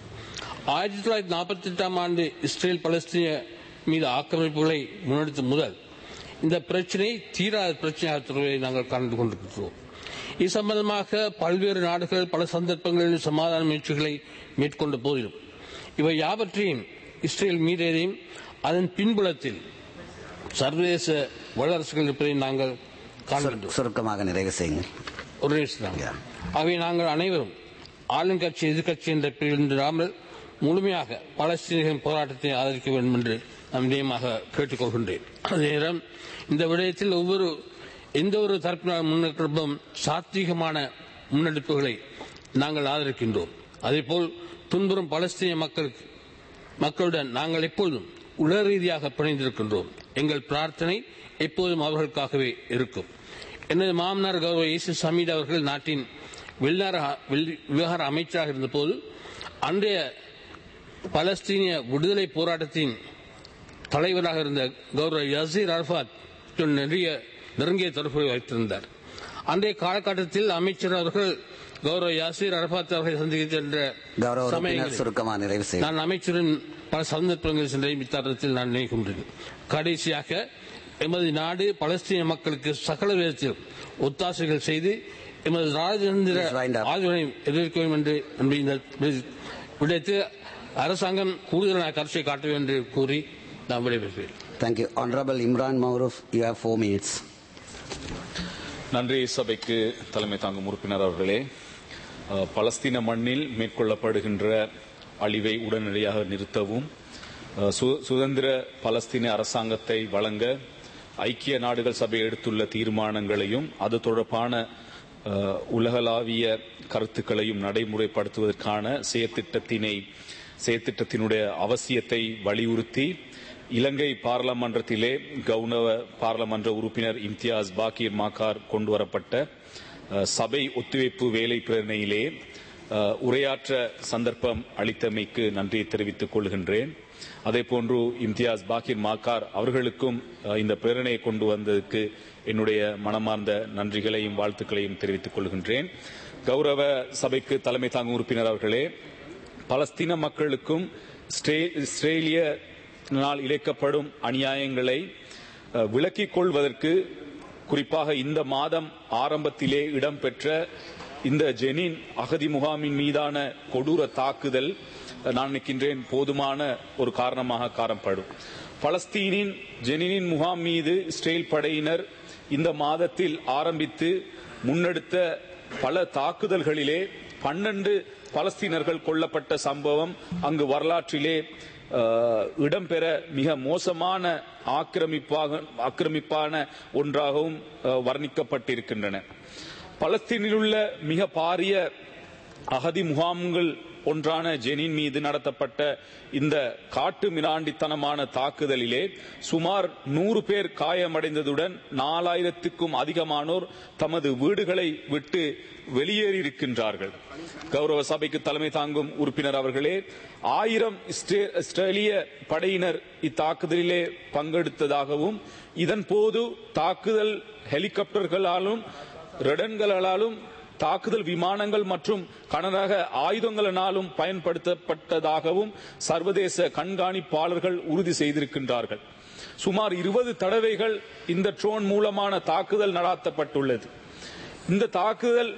1948ஆம் ஆண்டு இஸ்ரேல் பலஸ்தீன மீது ஆக்கிரமிப்புகளை முன்னெடுத்த முதல் இந்த பிரச்சினை தீராத பிரச்சனையாக தொடர்வதை நாங்கள் கண்டு கொண்டிருக்கிறோம். இது சம்பந்தமாக பல்வேறு நாடுகள் பல சந்தர்ப்பங்களில் சமாதான முயற்சிகளை மேற்கொண்ட போதிலும் இவை யாவற்றையும் இஸ்ரேல் மீறியதையும் அதன் பின்புலத்தில் சர்வதேச வல்லரசுகள் இருப்பதை நாங்கள் காண்கின்றோம். சுருக்கமாக நிறைவு செய்யுங்கள். ஒரு நிமிஷம். ஆகவே நாங்கள் அனைவரும் ஆளுங்கட்சி எதிர்கட்சி என்ற பிரிவில்லாமல் முழுமையாக பலஸ்தீனியர்களின் போராட்டத்தை ஆதரிக்க வேண்டும் என்று வினயமாக கேட்டுக்கொள்கின்றேன். அதே நேரம் இந்த விடயத்தில் எந்த ஒரு தரப்பினர் முன்னெடுப்பும் சாத்வீகமான முன்னெடுப்புகளை நாங்கள் ஆதரிக்கின்றோம். அதேபோல் துன்புறும் பலஸ்தீன மக்களுடன் நாங்கள் எப்போதும் உள ரீதியாக பிணைந்திருக்கின்றோம். எங்கள் பிரார்த்தனை எப்போதும் அவர்களுக்காகவே இருக்கும். எனது மாமனார் கௌரவ ஈசஸ் ஹமீத் அவர்கள் நாட்டின் விவகார அமைச்சராக இருந்தபோது அன்றைய பலஸ்தீனிய விடுதலை போராட்டத்தின் தலைவராக இருந்த கௌரவ யசீர் அரஃபாத் நெருங்கிய தொடர்புகளை வைத்திருந்தார். அன்றைய காலகட்டத்தில் அமைச்சர் அவர்கள் கௌரவ யாசீர் அரஃபாத் அவர்களை சந்திக்கின்ற சமயங்களில் நான் அமைச்சரின் பல சந்தர்ப்பங்களில் சென்ற இத்தருணத்தில் நான் நினைக்கின்றேன். கடைசியாக எமது நாடு பலஸ்தீன மக்களுக்கு சகல விதத்தில் ஒத்தாசைகள் செய்து எமது ராஜதந்திர ஆதரவை எதிர்க்க வேண்டும் என்று இந்த விடயத்தில் அரசாங்கம் கூடுதலான கருத்தை காட்ட வேண்டும் என்று கூறி நான் விடைபெறுகிறேன். Thank you. Honorable Imran Maruf, you have 4 minutes. நன்றி. சபைக்கு தலைமை தாங்கும் உறுப்பினர் அவர்களே, பலஸ்தீன மண்ணில் மேற்கொள்ளப்படுகின்ற அழிவை உடனடியாக நிறுத்தவும் சுதந்திர பலஸ்தீன அரசாங்கத்தை வழங்க ஐக்கிய நாடுகள் சபை எடுத்துள்ள தீர்மானங்களையும் அது தொடர்பான உலகளாவிய கருத்துக்களையும் நடைமுறைப்படுத்துவதற்கான செயற்திட்டத்தினுடைய அவசியத்தை வலியுறுத்தி இலங்கை பாராளுமன்றத்திலே கௌரவ பாராளுமன்ற உறுப்பினர் இம்தியாஸ் பாக்கீர் மாக்கார் கொண்டுவரப்பட்ட சபை ஒத்திவைப்பு வேலை பிரேரணையிலே உரையாற்ற சந்தர்ப்பம் அளித்தமைக்கு நன்றியை தெரிவித்துக் கொள்கின்றேன். அதேபோன்று இம்தியாஸ் பாக்கீர் மாக்கார் அவர்களுக்கும் இந்த பிரேரணையை கொண்டு வந்ததற்கு என்னுடைய மனமார்ந்த நன்றிகளையும் வாழ்த்துக்களையும் தெரிவித்துக் கொள்கின்றேன். கௌரவ சபைக்கு தலைமை தாங்கும் உறுப்பினர் அவர்களே, பலஸ்தீன மக்களுக்கும் இஸ்ரேலியனால் இழைக்கப்படும் அநியாயங்களை விலக்கிக் கொள்வதற்கு குறிப்பாக இந்த மாதம் ஆரம்பத்திலே இடம்பெற்ற இந்த ஜெனின் அகதி முகாமின் மீதான கொடூர தாக்குதல் நான் நினைக்கின்றேன் போதுமான ஒரு காரணமாக காணப்படும். பலஸ்தீனின் ஜெனினின் முகாம் மீது இஸ்ரேல் படையினர் இந்த மாதத்தில் ஆரம்பித்து முன்னெடுத்த பல தாக்குதல்களிலே 12 பலஸ்தீனர்கள் கொல்லப்பட்ட சம்பவம் அங்கு வரலாற்றிலே இடம்பெற மிக மோசமான ஆக்கிரமிப்பான ஒன்றாகவும் வர்ணிக்கப்பட்டிருக்கின்றன. பலஸ்தீனில் உள்ள மிக பாரிய அகதி முகாம்கள் ஒன்றான ஜெனின் மீது நடத்தப்பட்ட இந்த காட்டு மிராண்டித்தனமான தாக்குதலிலே சுமார் 100 பேர் காயமடைந்ததுடன் 4000க்கும் அதிகமானோர் தமது வீடுகளை விட்டு வெளியேறியிருக்கின்றார்கள். கௌரவ சபைக்கு தலைமை தாங்கும் உறுப்பினர் அவர்களே, 1000 இஸ்ரேலிய படையினர் இத்தாக்குதலிலே பங்கெடுத்ததாகவும் இதன் போது தாக்குதல் ஹெலிகாப்டர்களாலும் ரெடன்களாலும் தாக்குதல் விமானங்கள் மற்றும் கனரக ஆயுதங்களினாலும் பயன்படுத்தப்பட்டதாகவும் சர்வதேச கண்காணிப்பாளர்கள் உறுதி செய்திருக்கின்றார்கள். சுமார் 20 தடவைகள் இந்த ட்ரோன் மூலமான தாக்குதல் நடாத்தப்பட்டுள்ளது. இந்த தாக்குதல்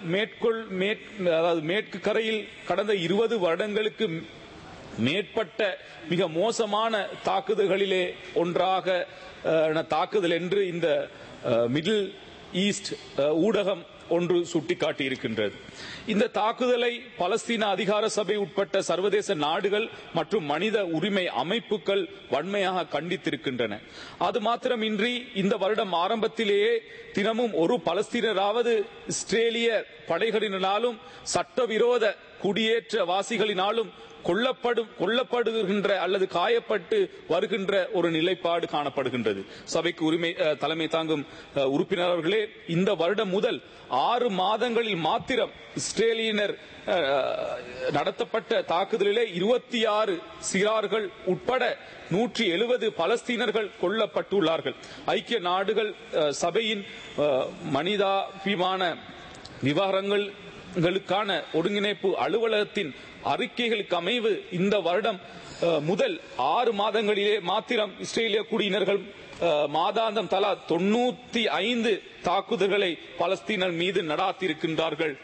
மேற்கு கரையில் கடந்த 20 வருடங்களுக்கு மேற்பட்ட மிக மோசமான தாக்குதல்களிலே ஒன்றாக தாக்குதல் என்று இந்த மிடில் ஈஸ்ட் ஊடகம் ஒன்று சுட்டிக்காட்டியிருக்கின்றது. இந்த தாக்குதலை பலஸ்தீன அதிகார சபை உட்பட்ட சர்வதேச நாடுகள் மற்றும் மனித உரிமை அமைப்புகள் வன்மையாக கண்டித்திருக்கின்றன. அது மாத்திரமின்றி இந்த வருடம் ஆரம்பத்திலேயே தினமும் ஒரு பலஸ்தீனராவது இஸ்ரேலிய படைகளினாலும் சட்டவிரோத குடியேற்றவாசிகளினாலும் கொல்லப்படுகின்ற அல்லது காயப்பட்டு வருகின்ற ஒரு நிலைப்பாடு காணப்படுகின்றது. சபைக்கு தலைமை தாங்கும் உறுப்பினர்களே, இந்த வருடம் முதல் 6 மாதங்களில் மாத்திரம் இஸ்ரேலியினர் நடத்தப்பட்ட தாக்குதலிலே 26 சிறார்கள் உட்பட 170 பலஸ்தீனர்கள் கொல்லப்பட்டுள்ளார்கள். ஐக்கிய நாடுகள் சபையின் மனிதாபிமான விவகாரங்களுக்கான ஒருங்கிணைப்பு அலுவலகத்தின் அறிக்கைகளுக்கு அமைவு இந்த வருடம் முதல் 6 மாதங்களிலே மாத்திரம் இஸ்ரேலிய குடியினர்கள் மாதாந்தம் தலா 95 தாக்குதல்களை பலஸ்தீனர் மீது நடாத்தியிருக்கின்றார்கள்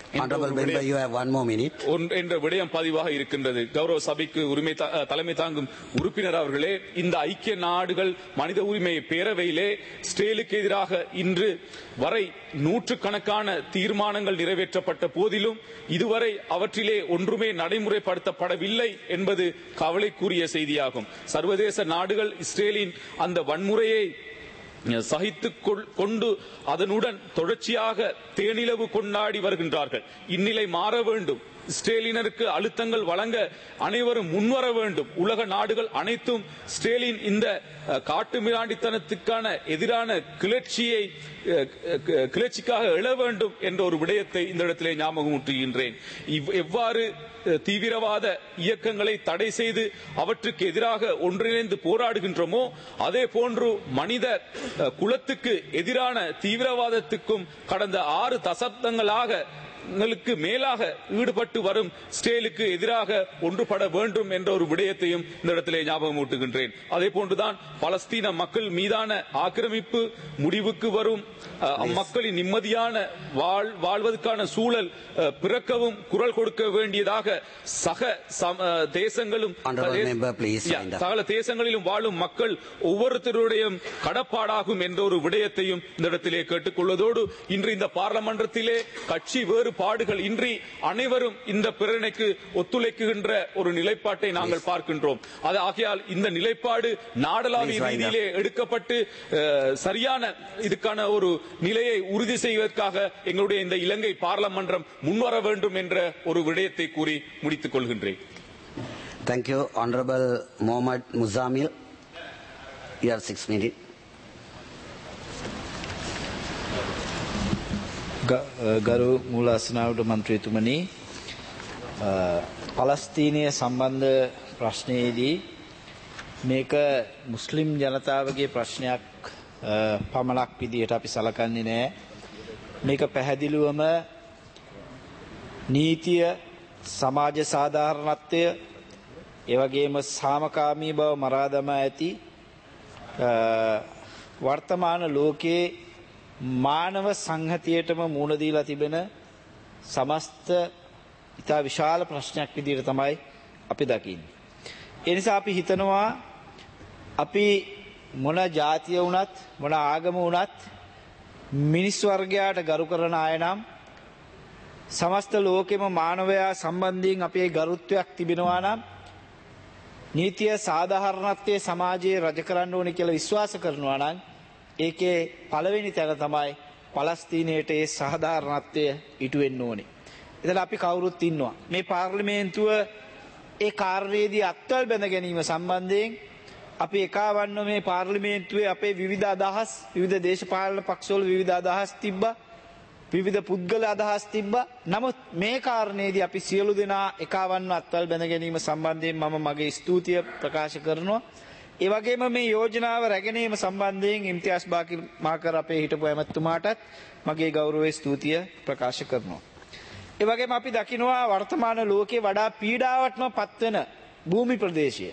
Honorable member, you have one more minute. என்ற விடயம் பதிவாக இருக்கின்றது. கௌரவ சபைக்கு தலைமை தாங்கும் உறுப்பினர் அவர்களே, இந்த ஐக்கிய நாடுகள் மனித உரிமை பேரவையிலே இஸ்ரேலுக்கு எதிராக இன்று வரை நூற்றுக்கணக்கான தீர்மானங்கள் நிறைவேற்றப்பட்ட போதிலும் இதுவரை அவற்றிலே ஒன்றுமே நடைமுறைப்படுத்தப்படவில்லை என்பது கவலைக்குரிய செய்தியாகும். சர்வதேச நாடுகள் இஸ்ரேலின் அந்த வன்முறையை சகித்துக் கொண்டு அதனுடன் தொடர்ச்சியாக தேனிலவு கொண்டாடி வருகின்றார்கள். இந்நிலை மாற வேண்டும். இஸ்ரேலினருக்கு அழுத்தங்கள் வழங்க அனைவரும் முன்வர வேண்டும். உலக நாடுகள் அனைத்தும் இஸ்ரேலின் இந்த காட்டுமிராண்டித்தனத்துக்கான எதிரான கிளர்ச்சிக்காக எழ வேண்டும் என்ற ஒரு விடயத்தை இந்த இடத்திலே ஞாபகமூட்டுகின்றேன். எவ்வாறு தீவிரவாத இயக்கங்களை தடை செய்து அவற்றுக்கு எதிராக ஒன்றிணைந்து போராடுகின்றோமோ அதே போன்று மனித குலத்துக்கு எதிரான தீவிரவாதத்துக்கும் கடந்த 6 தசாப்தங்களாக மேலாக ஈடுபட்டு வரும் இஸ்ரேலுக்கு எதிராக ஒன்றுபட வேண்டும் என்ற ஒரு விடயத்தையும் இந்த இடத்திலே ஞாபகமூட்டுகின்றேன். அதே போன்றுதான் பலஸ்தீன மக்கள் மீதான ஆக்கிரமிப்பு முடிவுக்கு வரும், மக்களின் நிம்மதியான வாழ்வதற்கான சூழல் பிறக்கவும் குரல் கொடுக்க வேண்டியதாக தேசங்களும் சகல தேசங்களிலும் வாழும் மக்கள் ஒவ்வொருத்தருடைய கடப்பாடாகும் என்ற ஒரு விடயத்தையும் இந்த இடத்திலே கேட்டுக்கொள்வதோடு இன்று இந்த பார்லமெண்டத்திலே கட்சி வேறுபாடுகள் இன்றி அனைவரும் இந்த பிரேரணைக்கு ஒத்துழைக்கின்ற ஒரு நிலைப்பாட்டை நாங்கள் பார்க்கின்றோம். ஆகையால் இந்த நிலைப்பாடு நாடளாவிய ரீதியிலே எடுக்கப்பட்டு சரியான இதுக்கான ஒரு நிலையை உறுதி செய்வதற்காக எங்களுடைய இந்த இலங்கை பார்லமென்றம் முன்வர வேண்டும் என்ற ஒரு விடயத்தை கூறி முடித்துக் கொள்கின்றேன். Thank you, Honorable Mohammad Muzamil. You have 6 minutes. ගරු මූල අසනාවට මන්ත්‍රීතුමනි, පලස්තීනය සම්බන්ධ ප්‍රශ්නයේදී මේක මුස්ලිම් ජනතාවගේ ප්‍රශ්නයක් පමණක් විදිහට අපි සලකන්නේ නැහැ. මේක පැහැදිලිවම නීතිය, සමාජ සාධාරණත්වය, ඒ වගේම සාමකාමී බව මරා දමා ඇති වර්තමාන ලෝකයේ මානව සංහතියටම මුහුණ දීලා තිබෙන සමස්ත ඉතා විශාල ප්‍රශ්නයක් විදිහට තමයි අපි දකින්නේ. ඒ නිසා අපි හිතනවා අපි මොන ජාතිය වුණත් මොන ආගම වුණත් මිනිස් වර්ගයාට ගරු කරන අය නම් සමස්ත ලෝකෙම මානවයා සම්බන්ධයෙන් අපේ ගරුත්වයක් තිබෙනවා නම් නීතිය සාධාරණත්වයේ සමාජයේ රජ කරන්න ඕනේ කියලා විශ්වාස කරනවා නම් ඒකේ පළවෙනි තැන තමයි පලස්තීනයට ඒ සාධාරණත්වය ඉටු වෙන්න ඕනේ. එතන අපි කවුරුත් ඉන්නවා. මේ පාර්ලිමේන්තුව ඒ කාර්යයේදී අත්වල් බැඳ ගැනීම සම්බන්ධයෙන් අපි එකවන්න මේ පාර්ලිමේන්තුවේ අපේ විවිධ අදහස්, විවිධ දේශපාලන පක්ෂවල විවිධ අදහස් තිබ්බා, විවිධ පුද්ගල අදහස් තිබ්බා. නමුත් මේ කාරණේදී අපි සියලු දෙනා එකවන්න අත්වල් බැඳ ගැනීම සම්බන්ධයෙන් මම මගේ ස්තුතිය ප්‍රකාශ කරනවා. ඒ වගේම මේ යෝජනාව රැගෙනීම සම්බන්ධයෙන් ඉම්තියාස් බාකිර් මාකර් අපේ හිටපු ඇමතුමාටත් මගේ ගෞරවයේ ස්තුතිය ප්‍රකාශ කරනවා. ඒ වගේම අපි දකිනවා වර්තමාන ලෝකේ වඩා පීඩාවටම පත්වෙන භූමි ප්‍රදේශය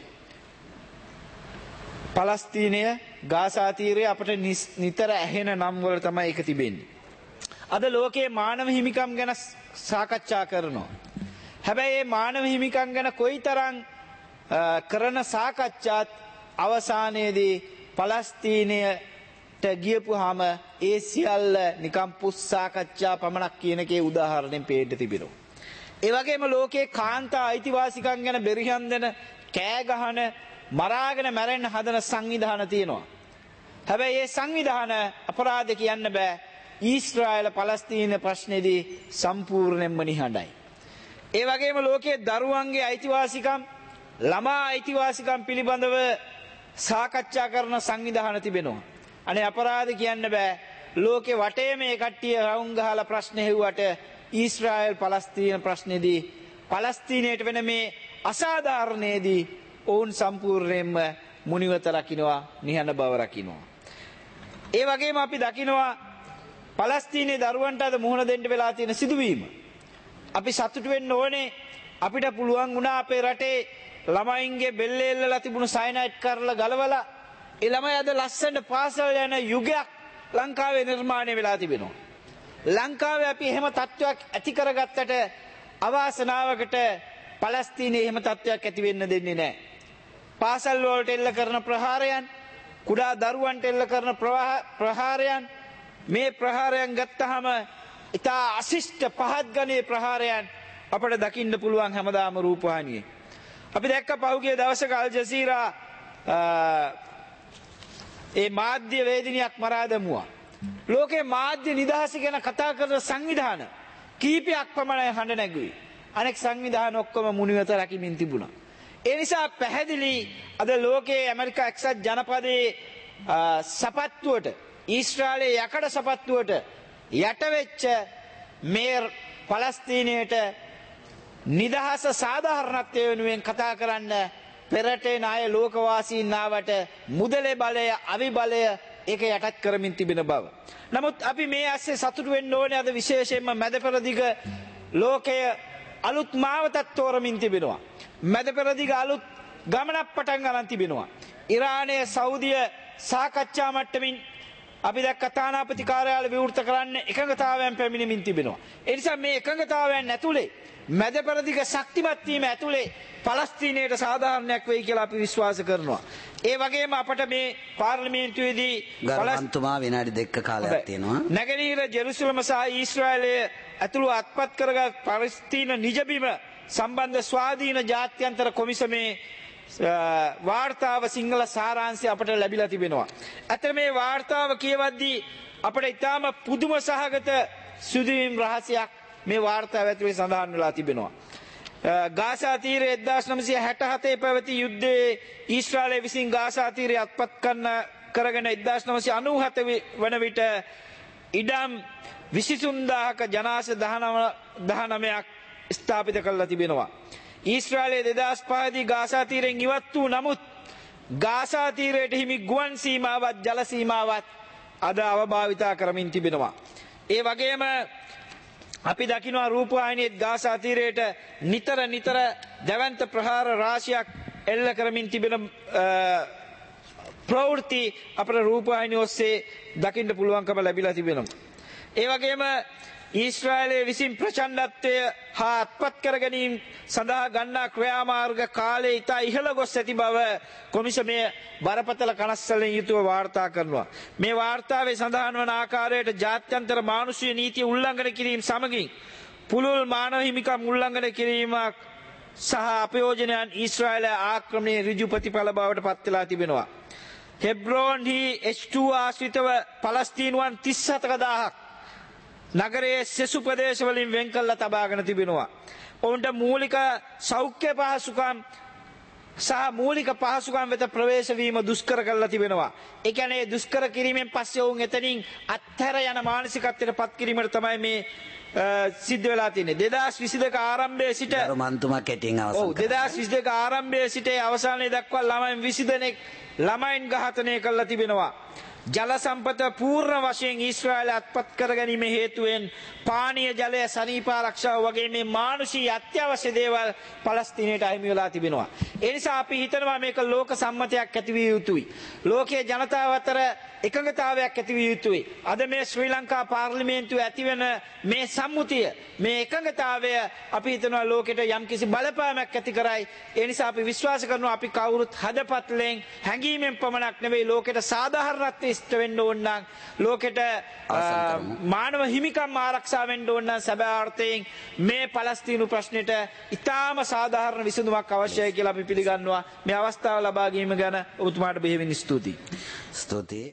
පලස්තීනය, ගාසා තීරය අපට නිතර ඇහෙන නම් වල තමයි ඒක තිබෙන්නේ. අද ලෝකයේ මානව හිමිකම් ගැන සාකච්ඡා කරනවා. හැබැයි මේ මානව හිමිකම් ගැන කොයිතරම් කරන සාකච්ඡාත් අවසානයේදී පලස්තීනයට ගියපුවාම ඒ සියල්ල නිකම් පුස් සාකච්ඡා පමණක් කියන එකේ උදාහරණෙන් පේන්න තිබෙනවා. ඒ වගේම ලෝකයේ කාන්තා අයිතිවාසිකම් ගැන බෙරිහන් දෙන, කෑ ගහන, මරාගෙන මැරෙන්න හදන සංවිධාන තියෙනවා. හැබැයි මේ සංවිධාන අපරාධ කියන්න බෑ. ඊශ්‍රායල පලස්තීන ප්‍රශ්නේදී සම්පූර්ණයෙන්ම නිහඬයි. ඒ වගේම ලෝකයේ දරුවන්ගේ අයිතිවාසිකම්, ළමා අයිතිවාසිකම් පිළිබඳව සාකච්ඡා කරන සංවිධාන තිබෙනවා. අනේ අපරාධ කියන්න බෑ. ලෝකේ වටේ මේ කට්ටිය රවුම් ගහලා ප්‍රශ්න හෙව්වට ඊශ්‍රායල් පලස්තීන ප්‍රශ්නේදී පලස්තීනයට වෙන මේ අසාධාරණයේදී ඔවුන් සම්පූර්ණයෙන්ම මුනිවත රකින්නවා, නිහඬ බව රකින්නවා. ඒ වගේම අපි දකිනවා පලස්තීනයේ දරුවන්ට අද මුහුණ දෙන්න වෙලා තියෙන සිදුවීම. අපි සතුටු වෙන්න ඕනේ. අපිට පුළුවන් වුණා අපේ රටේ ළමයින්ගේ බෙල්ලේ එල්ලලා තිබුණු සයනයිඩ් කරලා ගලවලා ඒ ළමයි අද ලස්සන පාසල් යන යුගයක් ලංකාවේ නිර්මාණය වෙලා තිබෙනවා. ලංකාවේ අපි එහෙම තත්ත්වයක් ඇති කරගත්තට අවාසනාවකට පලස්තීනයේ එහෙම තත්ත්වයක් ඇති වෙන්න දෙන්නේ නැහැ. පාසල් වලට එල්ල කරන ප්‍රහාරයන්, කුඩා දරුවන්ට එල්ල කරන ප්‍රහාරයන්, මේ ප්‍රහාරයන් ගත්තාම ඉතා අශිෂ්ට පහත් ගණයේ ප්‍රහාරයන් අපට දකින්න පුළුවන් හැමදාම රූපවාහිනියේ. අපි දැක්ක පහුගිය දවසක අල් ජසීරා ඒ මාධ්‍ය වේදිනියක් මරා දැමුවා. ලෝකේ මාධ්‍ය නිදහස ගැන කතා කරන සංවිධාන කීපයක් පමණයි හඬ නැගුවේ. අනෙක් සංවිධාන ඔක්කොම මුනිවත රකිමින් තිබුණා. ඒ නිසා පැහැදිලි අද ලෝකයේ ඇමරිකා එක්සත් ජනපදයේ සපත්තුවට, ඊශ්‍රායලයේ යකඩ සපත්තුවට යටවෙච්ච මේ පලස්තීනයට නිදහස සාධාරණත්වය වෙනුවෙන් කතා කරන්න පෙරටේ නාය ලෝකවාසීන් ආවට මුදලේ බලය, අවි බලය ඒක යටත් කරමින් තිබෙන බව. නමුත් අපි මේ ඇස්සේ සතුටු වෙන්න ඕනේ අද විශේෂයෙන්ම මැදපෙරදිග ලෝකය අලුත් මාවතක් තෝරමින් තිබෙනවා. මැදපෙරදිග අලුත් ගමනක් පටන් ගන්න තිබෙනවා. ඉරානය, සෞදිය සාකච්ඡා මට්ටමින් අපි දැක්ක තානාපති කාර්යාලය විවෘත කරන්න එකඟතාවයන් පැමිණෙමින් තිබෙනවා. ඒ නිසා මේ එකඟතාවයන් ඇතුලේ මැදපෙරදිග ශක්තිමත් වීම ඇතුලේ පලස්තීනයට සාධාරණයක් වෙයි කියලා අපි විශ්වාස කරනවා. ඒ වගේම අපට මේ පාර්ලිමේන්තුවේදී ගරුතුමා විනාඩි 2ක කාලයක් තියෙනවා. නැගෙනහිර ජෙරුසලම සහ ඊශ්‍රායලය ඇතුළු අත්පත් කරගත් පලස්තීන නිජබිම සම්බන්ධ ස්වාධීන ජාත්‍යන්තර කොමිසමේ වාර්තාව සිංහල සාරාංශය අපට ලැබිලා තිබෙනවා. ඇත්තට මේ වාර්තාව කියවද්දී අපට ඉතාම පුදුම සහගත සිදුවීම් රහසයක් මේ වාර්තාව ඇතුලේ සඳහන් වෙලා තිබෙනවා. ගාසා තීරයේ 1967 පැවති යුද්ධයේ ඊශ්‍රායලය විසින් ගාසා තීරය අත්පත් කරගෙන 1997 වන විට ඉඩම් 23000ක ජනාස 19ක් ස්ථාපිත කරලා තිබෙනවා. ඊශ්‍රායලය 2005 දී ගාසා තීරයෙන් ඉවත් වූ නමුත් ගාසා තීරයට හිමි ගුවන් සීමාවත් ජල සීමාවත් අද අවභාවිතා කරමින් තිබෙනවා. ඒ වගේම අපි දකිනවා රූපවාහිනියේ ගාසා තීරයට නිතර දැවැන්ත ප්‍රහාර රාශියක් එල්ල කරමින් තිබෙන ප්‍රවෘත්ති අපේ රූපවාහිනිය ඔස්සේ දකින්න පුළුවන්කම ලැබිලා තිබෙනවා. ඒ වගේම ඊශ්‍රායලය විසින් ප්‍රචණ්ඩත්වය හා අත්පත් කර ගැනීම සඳහා ගන්නා ක්‍රියාමාර්ග කාලයේ ඉතා ඉහළ ගොස් ඇති බව කොමිසමය බරපතල කනස්සල්ලෙන් යුතුව වාර්තා කරනවා. මේ වාර්තාවේ සඳහන් වන ආකාරයට ජාත්‍යන්තර මානුෂීය නීතිය උල්ලංඝනය කිරීම සමගින් පුළුල් මානව හිමිකම් උල්ලංඝනය කිරීමක් සහ අපයෝජනයන් ඊශ්‍රායලය ආක්‍රමණයේ ඍජු ප්‍රතිඵල බවට පත් වෙලා තිබෙනවා. හෙබ්‍රෝන්හි H2 ආශ්‍රිතව පලස්තීනුවන් 37000ක් නගරයේ සෙසු ප්‍රදේශවලින් වෙන් කළා තබාගෙන තිබෙනවා. ඔවුන්ට මූලික සෞඛ්‍ය පහසුකම් සහ මූලික පහසුකම් වෙත ප්‍රවේශ වීම දුෂ්කර කරලා තිබෙනවා. ඒ කියන්නේ දුෂ්කර කිරීමෙන් පස්සේ ඔවුන් එතනින් අත්හැර යන මානසිකත්වයට පත් කිරීමට තමයි මේ සිද්ධ වෙලා තියෙන්නේ. 2022 ආරම්භයේ සිට මන්තුමා කෙටියෙන් අවසන් ඔව් 2022 ආරම්භයේ සිට අවසානයේ දක්වා ළමයින් 20 දෙනෙක් ළමයින් ඝාතනය කළා තිබෙනවා. ජල සම්පත පූර්ණ වශයෙන් ඊශ්‍රායලය අත්පත් කර ගැනීම හේතුවෙන් පානීය ජලය, සනීප ආරක්ෂාව වගේ මේ මානුෂීය අත්‍යවශ්‍ය දේවල් පලස්තීනයට අහිමි වෙලා තිබෙනවා. ඒ නිසා අපි හිතනවා මේක ලෝක සම්මතයක් ඇති විය යුතුයි. ලෝකයේ ජනතාව අතර එකඟතාවයක් ඇති විය යුතුයි. අද මේ ශ්‍රී ලංකා පාර්ලිමේන්තුවේ ඇතිවන මේ සම්මුතිය, මේ එකඟතාවය අපි හිතනවා ලෝකෙට යම්කිසි බලපෑමක් ඇති කරයි. ඒ නිසා අපි විශ්වාස කරනවා අපි කවුරුත් හදපත්ලෙන් හැඟීමෙන් පමණක් නෙවෙයි ලෝකෙට සාධාරණත්වය ඉෂ්ට වෙන්න ඕන නම්, ලෝකෙට මානව හිමිකම් ආරක්ෂා වෙන්න ඕන නම් සැබෑ අර්ථයෙන් මේ පලස්තීන ප්‍රශ්නෙට ඉතාම සාධාරණ විසඳුමක් අවශ්‍යයි කියලා අපි පිළිගන්නවා. මේ අවස්ථාව ලබා ගැනීම ගැන ඔබතුමාට බෙහෙවින් ස්තුතියි.